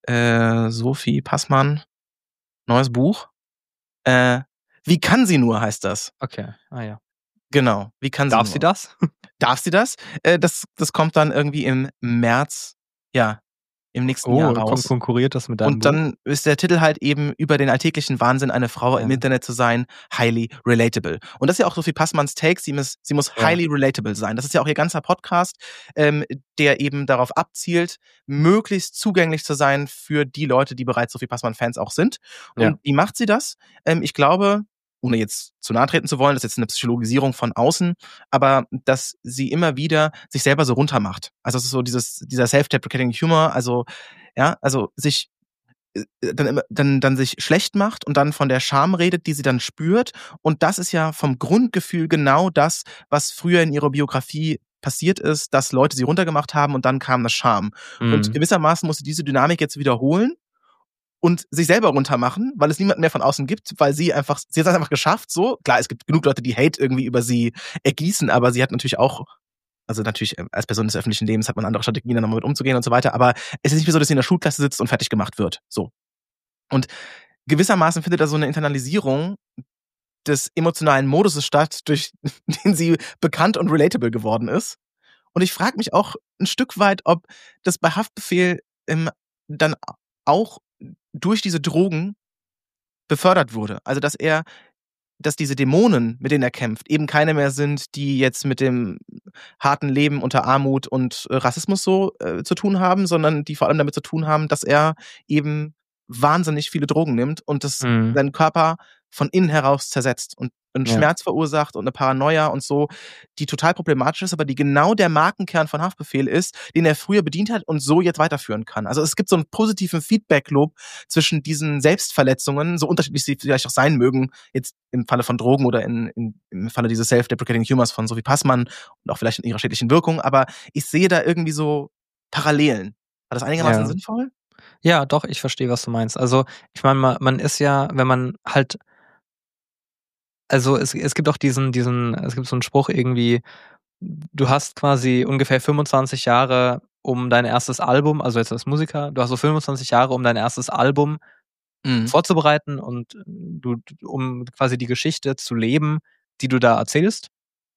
Äh, Sophie Passmann, neues Buch. Äh, Wie kann sie nur, heißt das. Okay, ah ja. Genau, wie kann sie Darf nur. sie das? Darf sie das? Äh, das? Das kommt dann irgendwie im März, ja, im nächsten Oh, Jahr kon raus. konkurriert das mit deinem Und Buch? dann ist der Titel halt eben über den alltäglichen Wahnsinn, eine Frau im Ja. Internet zu sein, highly relatable. Und das ist ja auch Sophie Passmanns Take, sie muss, sie muss Ja. highly relatable sein. Das ist ja auch ihr ganzer Podcast, ähm, der eben darauf abzielt, möglichst zugänglich zu sein für die Leute, die bereits Sophie Passmann-Fans auch sind. Und Ja. wie macht sie das? Ähm, ich glaube, ohne jetzt zu nahe treten zu wollen, das ist jetzt eine Psychologisierung von außen, aber dass sie immer wieder sich selber so runtermacht. Also es ist so dieses, dieser self-deprecating Humor, also ja, also sich dann immer dann dann sich schlecht macht und dann von der Scham redet, die sie dann spürt. Und das ist ja vom Grundgefühl genau das, was früher in ihrer Biografie passiert ist, dass Leute sie runtergemacht haben und dann kam das Scham. Und Mhm. gewissermaßen muss sie diese Dynamik jetzt wiederholen und sich selber runtermachen, weil es niemanden mehr von außen gibt, weil sie einfach, sie hat es einfach geschafft, so. Klar, es gibt genug Leute, die Hate irgendwie über sie ergießen, aber sie hat natürlich auch, also natürlich als Person des öffentlichen Lebens hat man andere Strategien, dann damit umzugehen und so weiter, aber es ist nicht mehr so, dass sie in der Schulklasse sitzt und fertig gemacht wird, so. Und gewissermaßen findet da so eine Internalisierung des emotionalen Moduses statt, durch den sie bekannt und relatable geworden ist. Und ich frage mich auch ein Stück weit, ob das bei Haftbefehl ähm, dann auch durch diese Drogen befördert wurde. Also, dass er dass diese Dämonen, mit denen er kämpft, eben keine mehr sind, die jetzt mit dem harten Leben unter Armut und äh, Rassismus so äh, zu tun haben, sondern die vor allem damit zu tun haben, dass er eben wahnsinnig viele Drogen nimmt und das Mhm. seinen Körper von innen heraus zersetzt und einen Ja. Schmerz verursacht und eine Paranoia und so, die total problematisch ist, aber die genau der Markenkern von Haftbefehl ist, den er früher bedient hat und so jetzt weiterführen kann. Also es gibt so einen positiven Feedback-Loop zwischen diesen Selbstverletzungen, so unterschiedlich sie vielleicht auch sein mögen, jetzt im Falle von Drogen oder in, in, im Falle dieses Self-Deprecating Humors von Sophie Passmann und auch vielleicht in ihrer schädlichen Wirkung, aber ich sehe da irgendwie so Parallelen. War das einigermaßen Ja. sinnvoll? Ja, doch, ich verstehe, was du meinst. Also, ich meine, ma man ist ja, wenn man halt also, es es gibt auch diesen diesen es gibt so 'n Spruch irgendwie, du hast quasi ungefähr fünfundzwanzig Jahre, um dein erstes Album also jetzt als Musiker, du hast so fünfundzwanzig Jahre, um dein erstes Album Mhm. vorzubereiten und du, um quasi die Geschichte zu leben, die du da erzählst.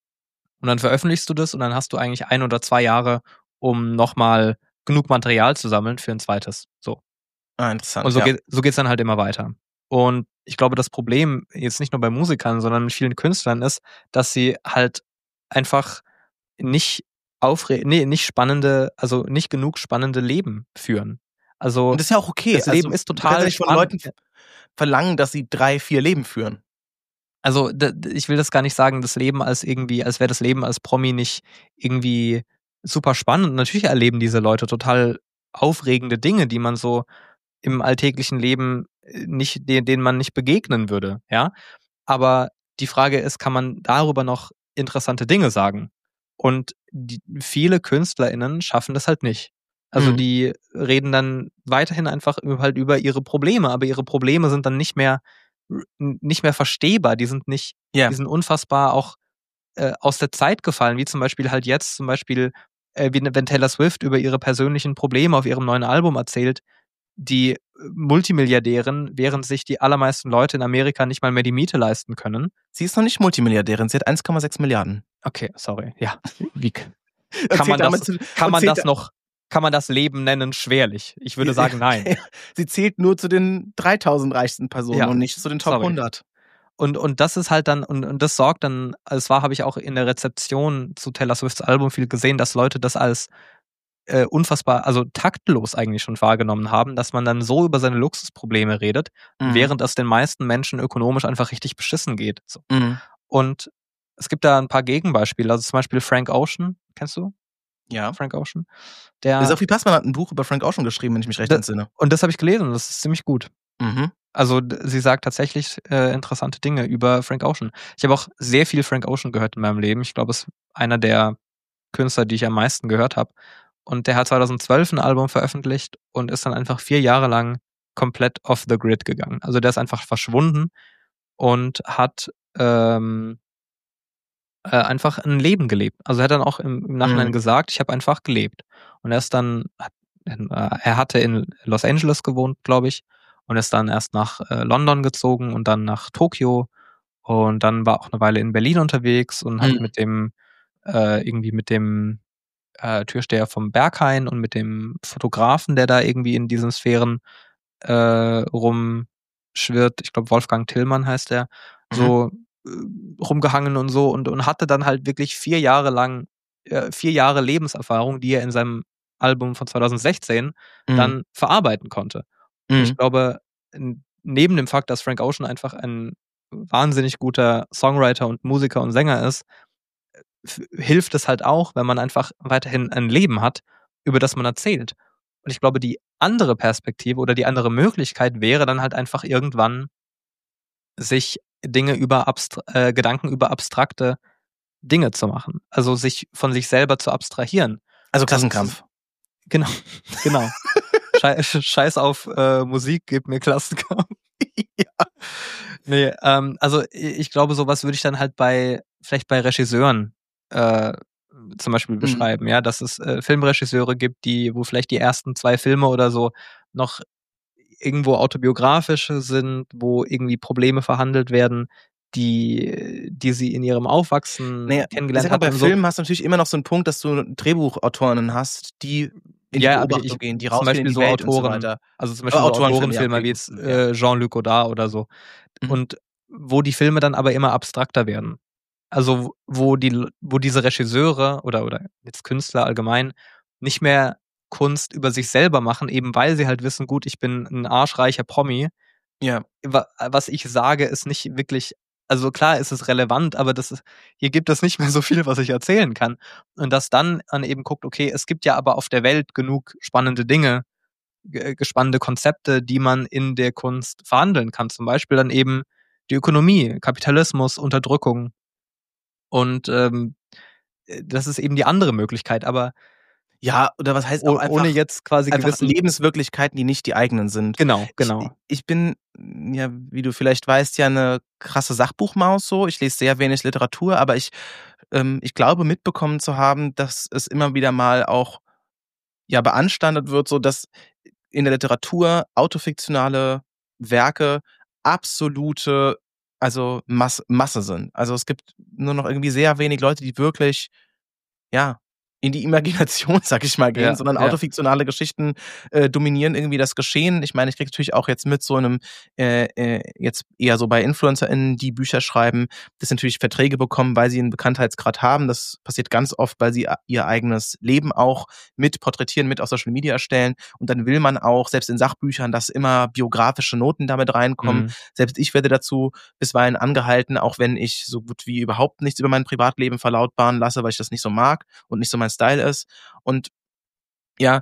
Und dann veröffentlichst du das und dann hast du eigentlich ein oder zwei Jahre, um nochmal genug Material zu sammeln für ein zweites. So. Ah, Und interessant, so ja. geht so geht's dann halt immer weiter. Und ich glaube, das Problem jetzt nicht nur bei Musikern, sondern mit vielen Künstlern ist, dass sie halt einfach nicht aufre ne, nicht spannende also nicht genug spannende Leben führen. Also, Und das ist ja auch okay. das Leben Also, ist du kannst ja total nicht von spannend. Leuten f verlangen, dass sie drei, vier Leben führen. Also, d d ich will das gar nicht sagen, das Leben als irgendwie als wäre das Leben als Promi nicht irgendwie super spannend. Natürlich erleben diese Leute total aufregende Dinge, die man so im alltäglichen Leben äh, nicht de denen man nicht begegnen würde, ja? Aber die Frage ist, kann man darüber noch interessante Dinge sagen? Und die viele KünstlerInnen schaffen das halt nicht. Also, Mhm. die reden dann weiterhin einfach ü halt über ihre Probleme, aber ihre Probleme sind dann nicht mehr r n nicht mehr verstehbar. Die sind nicht die Ja. sind unfassbar auch, äh, aus der Zeit gefallen, wie zum Beispiel halt jetzt zum Beispiel, äh, wie 'ne wenn Taylor Swift über ihre persönlichen Probleme auf ihrem neuen Album erzählt, die, äh, Multimilliardärin, während sich die allermeisten Leute in Amerika nicht mal mehr die Miete leisten können. Sie ist noch nicht Multimilliardärin, sie hat eins Komma sechs Milliarden. Okay, sorry. Ja, wie k Und kann zählt man das damit zu kann und man zählt das da noch kann man das Leben nennen? Schwerlich. Ich würde sagen, nein. Sie zählt nur zu den dreitausend reichsten Personen Ja, und nicht zu den Top sorry. hundert. Und und das ist halt dann und und das sorgt dann es war habe ich auch in der Rezeption zu Taylor Swifts Album viel gesehen, dass Leute das als, äh, unfassbar also taktlos eigentlich schon wahrgenommen haben, dass man dann so über seine Luxusprobleme redet, Mhm. während es den meisten Menschen ökonomisch einfach richtig beschissen geht, so. Mhm. Und es gibt da 'n paar Gegenbeispiele, also zum Beispiel Frank Ocean. Kennst du Ja. Frank Ocean? Der Der Sophie Passmann hat 'n Buch über Frank Ocean geschrieben, wenn ich mich recht D entsinne. und das habe ich gelesen und das ist ziemlich gut. Mhm. Also, d sie sagt tatsächlich, äh, interessante Dinge über Frank Ocean. Ich habe auch sehr viel Frank Ocean gehört in meinem Leben. Ich glaube, es ist einer der Künstler, die ich am meisten gehört habe. Und der hat zweitausendzwölf 'n Album veröffentlicht und ist dann einfach vier Jahre lang komplett off the grid gegangen. Also, der ist einfach verschwunden und hat, ähm äh, einfach 'n Leben gelebt. Also, er hat dann auch im im Nachhinein Mhm. gesagt: „Ich habe einfach gelebt.“ Und er ist dann hat in äh, er hatte in Los Angeles gewohnt, glaube ich, und ist dann erst nach, äh, London gezogen und dann nach Tokio und dann war auch 'ne Weile in Berlin unterwegs und hat Mhm. mit dem äh, irgendwie mit dem, äh, Türsteher vom Berghain und mit dem Fotografen, der da irgendwie in diesen Sphären, äh, rumschwirrt, ich glaube, Wolfgang Tillmann heißt der, Mhm. so, äh, rumgehangen und so und und hatte dann halt wirklich vier Jahre lang äh, vier Jahre Lebenserfahrung, die er in seinem Album von zweitausendsechzehn Mhm. dann verarbeiten konnte. Und ich Mhm. glaube, n neben dem Fakt, dass Frank Ocean einfach ein wahnsinnig guter Songwriter und Musiker und Sänger ist, f hilft es halt auch, wenn man einfach weiterhin ein Leben hat, über das man erzählt. Und ich glaube, die andere Perspektive oder die andere Möglichkeit wäre dann halt einfach irgendwann sich Dinge über abstr äh, Gedanken über abstrakte Dinge zu machen. Also, sich von sich selber zu abstrahieren. Also, Also, zu Klassenkampf. genau, genau. Schei scheiß auf, äh, Musik, gib mir Klassenkampf. Ja. Ne, ähm, also, i ich glaube, so was würde ich dann halt bei vielleicht bei Regisseuren, äh, zum Beispiel Mhm. beschreiben, ja, dass es, äh, Filmregisseure gibt, die wo vielleicht die ersten zwei Filme oder so noch irgendwo autobiografische sind, wo irgendwie Probleme verhandelt werden, die die sie in ihrem Na Aufwachsen ja, ich kennengelernt sage mal, hatten bei und so. Filmen hast du natürlich immer noch so 'n Punkt, dass du Drehbuchautorinnen hast, die in die Ja, aber ich ich Beobachtung gehen, die zum rausgehen in Beispiel die so Welt und so Autoren weiter. also, zum Äh, Beispiel so Autorenfilme, ja, Autorenfilmer okay, wie gut, jetzt, hm, ja. äh, Jean-Luc Godard oder so. Mhm. Und wo die Filme dann aber immer abstrakter werden. Also, w wo die L wo diese Regisseure oder oder jetzt Künstler allgemein nicht mehr Kunst über sich selber machen, eben weil sie halt wissen: „Gut, ich bin 'n arschreicher Promi. Ja. Wa was ich sage, ist nicht wirklich also, klar ist es relevant, aber das ist hier gibt es nicht mehr so viel, was ich erzählen kann.“ Und dass dann man eben guckt: „Okay, es gibt ja aber auf der Welt genug spannende Dinge, g äh, spannende Konzepte, die man in der Kunst verhandeln kann.“ Zum Beispiel dann eben die Ökonomie, Kapitalismus, Unterdrückung. Und, ähm, äh, das ist eben die andere Möglichkeit, aber Ja, oder was heißt auch o ohne einfach jetzt quasi einfach gewissen Lebenswirklichkeiten, die nicht die eigenen sind. Genau, Ich genau. ich bin, ja, wie du vielleicht weißt, ja 'ne krasse Sachbuchmaus so. Ich lese sehr wenig Literatur, aber ich ähm, ich glaube mitbekommen zu haben, dass es immer wieder mal auch, ja, beanstandet wird, so dass in der Literatur autofiktionale Werke absolute, also Masse, Masse sind. Also es gibt nur noch irgendwie sehr wenig Leute, die wirklich, ja, in die Imagination, sag ich mal, gehen, Ja, sondern ja. autofiktionale Geschichten äh, dominieren irgendwie das Geschehen. Ich meine, ich kriege natürlich auch jetzt mit so einem, äh, äh, jetzt eher so bei InfluencerInnen, die Bücher schreiben, dass sie natürlich Verträge bekommen, weil sie einen Bekanntheitsgrad haben. Das passiert ganz oft, weil sie ihr eigenes Leben auch mit porträtieren, mit auf Social Media erstellen. Und dann will man auch, selbst in Sachbüchern, dass immer biografische Noten damit reinkommen. Mhm. Selbst ich werde dazu bisweilen angehalten, auch wenn ich so gut wie überhaupt nichts über mein Privatleben verlautbaren lasse, weil ich das nicht so mag und nicht so mein Style ist. Und ja,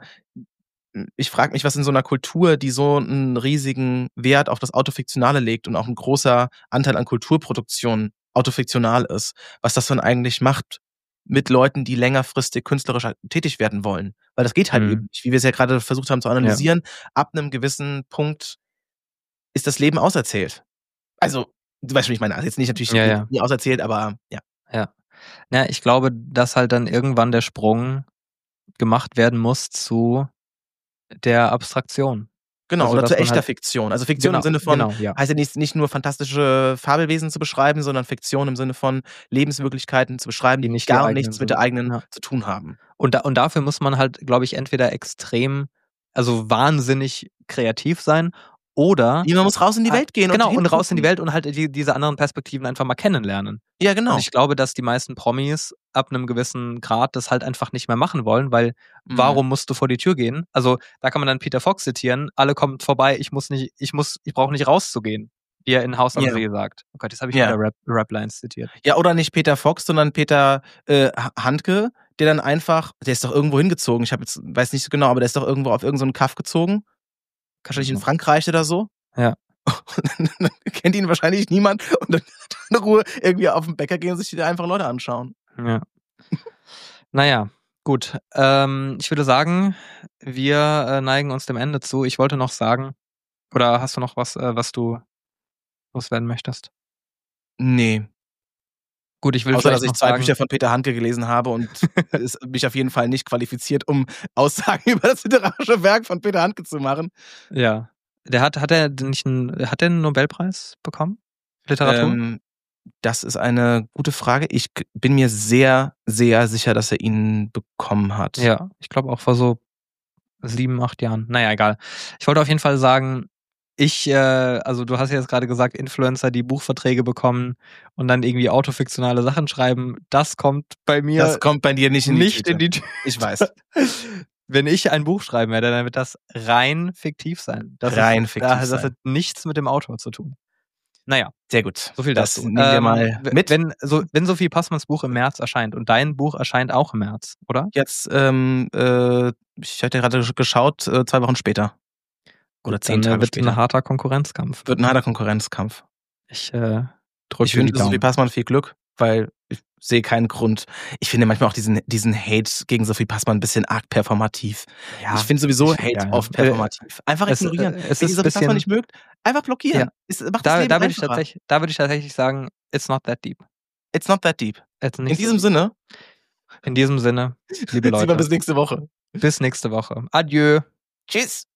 ich frage mich, was in so einer Kultur, die so einen riesigen Wert auf das Autofiktionale legt und auch ein großer Anteil an Kulturproduktion autofiktional ist, was das dann eigentlich macht mit Leuten, die längerfristig künstlerisch tätig werden wollen. Weil das geht halt Mhm. eben nicht, wie wir es ja gerade versucht haben zu analysieren. Ab einem gewissen Punkt ist das Leben auserzählt. Also, du weißt schon, wie ich meine. Also jetzt nicht natürlich Ja, ja. nie auserzählt, aber ja. Ja. Ja, ich glaube, dass halt dann irgendwann der Sprung gemacht werden muss zu der Abstraktion. Genau, Also, oder dass zu man echter halt Fiktion. Also Fiktion genau, im Sinne von, genau, ja. heißt ja nicht, nicht nur fantastische Fabelwesen zu beschreiben, sondern Fiktion im Sinne von Lebenswirklichkeiten zu beschreiben, Die die nicht die gar eigenen nichts mit der sind. eigenen Ja. zu tun haben. Und da und dafür muss man halt, glaube ich, entweder extrem, also wahnsinnig kreativ sein oder Man muss raus in die ah, Welt gehen genau, und und raus in die hingucken. Welt und halt die diese anderen Perspektiven einfach mal kennenlernen. Ja, Und genau. ich glaube, dass die meisten Promis ab 'nem gewissen Grad das halt einfach nicht mehr machen wollen, weil Mhm. warum musst du vor die Tür gehen? Also, da kann man dann Peter Fox zitieren: „Alle kommt vorbei, ich muss nicht ich muss ich brauche nicht rauszugehen“, wie er in Haus am Ja. See sagt. Oh Gott, jetzt habe ich Ja. wieder Rap Rap-Lines zitiert. Ja, oder nicht Peter Fox, sondern Peter äh, Ha Handke, der dann einfach, der ist doch irgendwo hingezogen. Ich habe jetzt, weiß nicht so genau, aber der ist doch irgendwo auf irgend so 'n Kaff gezogen. Wahrscheinlich in Mhm. Frankreich oder so. Ja. Und dann kennt ihn wahrscheinlich niemand und dann in Ruhe irgendwie auf 'n Bäcker gehen und sich da einfach Leute anschauen. Ja. Na ja, gut. Ähm, ich würde sagen, wir, äh, neigen uns dem Ende zu. Ich wollte noch sagen oder hast du noch was, äh, was du loswerden möchtest? Ne. Gut, ich will Außer, dass vielleicht ich noch zwei sagen Bücher von Peter Handke gelesen habe und es mich auf jeden Fall nicht qualifiziert, um Aussagen über das literarische Werk von Peter Handke zu machen. Ja. Der hat hat er nicht 'n hat der 'n Nobelpreis bekommen? Literatur? Ähm, das ist eine gute Frage. Ich g bin mir sehr, sehr sicher, dass er ihn bekommen hat. Ja, ich glaube auch vor so sieben, acht Jahren. Na ja, egal. Ich wollte auf jeden Fall sagen, ich, äh also du hast ja jetzt grade gesagt, Influencer, die Buchverträge bekommen und dann irgendwie autofiktionale Sachen schreiben. Das kommt bei mir Das kommt bei dir nicht in die nicht Tüte. in die Tüte. Ich weiß. Wenn ich ein Buch schreiben werde, dann wird das rein fiktiv sein. Das Rein ist, fiktiv da das sein. hat nichts mit dem Autor zu tun. Na ja, Sehr gut. so viel Das dazu. nehmen wir Ähm, mal w mit. wenn so wenn Sophie Passmanns Buch im März erscheint und dein Buch erscheint auch im März, oder? Jetzt, ähm, äh, ich hatte gerade geschaut, äh, zwei Wochen später. Oder Gut, zehn dann, äh, Tage wird 'n später. harter Konkurrenzkampf. Wird 'n harter Konkurrenzkampf. Ich, äh, drücke Ich dir die wünsche Sophie Daumen. Passmann viel Glück, weil ich sehe keinen Grund. Ich finde manchmal auch diesen diesen Hate gegen Sophie Passmann 'n bisschen arg performativ. Ja, ich finde sowieso ich Hate ja, oft äh, performativ. Einfach es, ignorieren. äh, es Wenn ihr ist Sophie Passmann bisschen nicht mögt, einfach blockieren. Ja. Es macht das Da Leben da würde ich einfacher. tatsächlich da würde ich tatsächlich sagen: „It's not that deep.“ It's not that deep. It's In nicht so diesem deep. Sinne In diesem Sinne, liebe sehen wir Leute bis nächste Woche. bis nächste Woche. Adieu. Tschüss.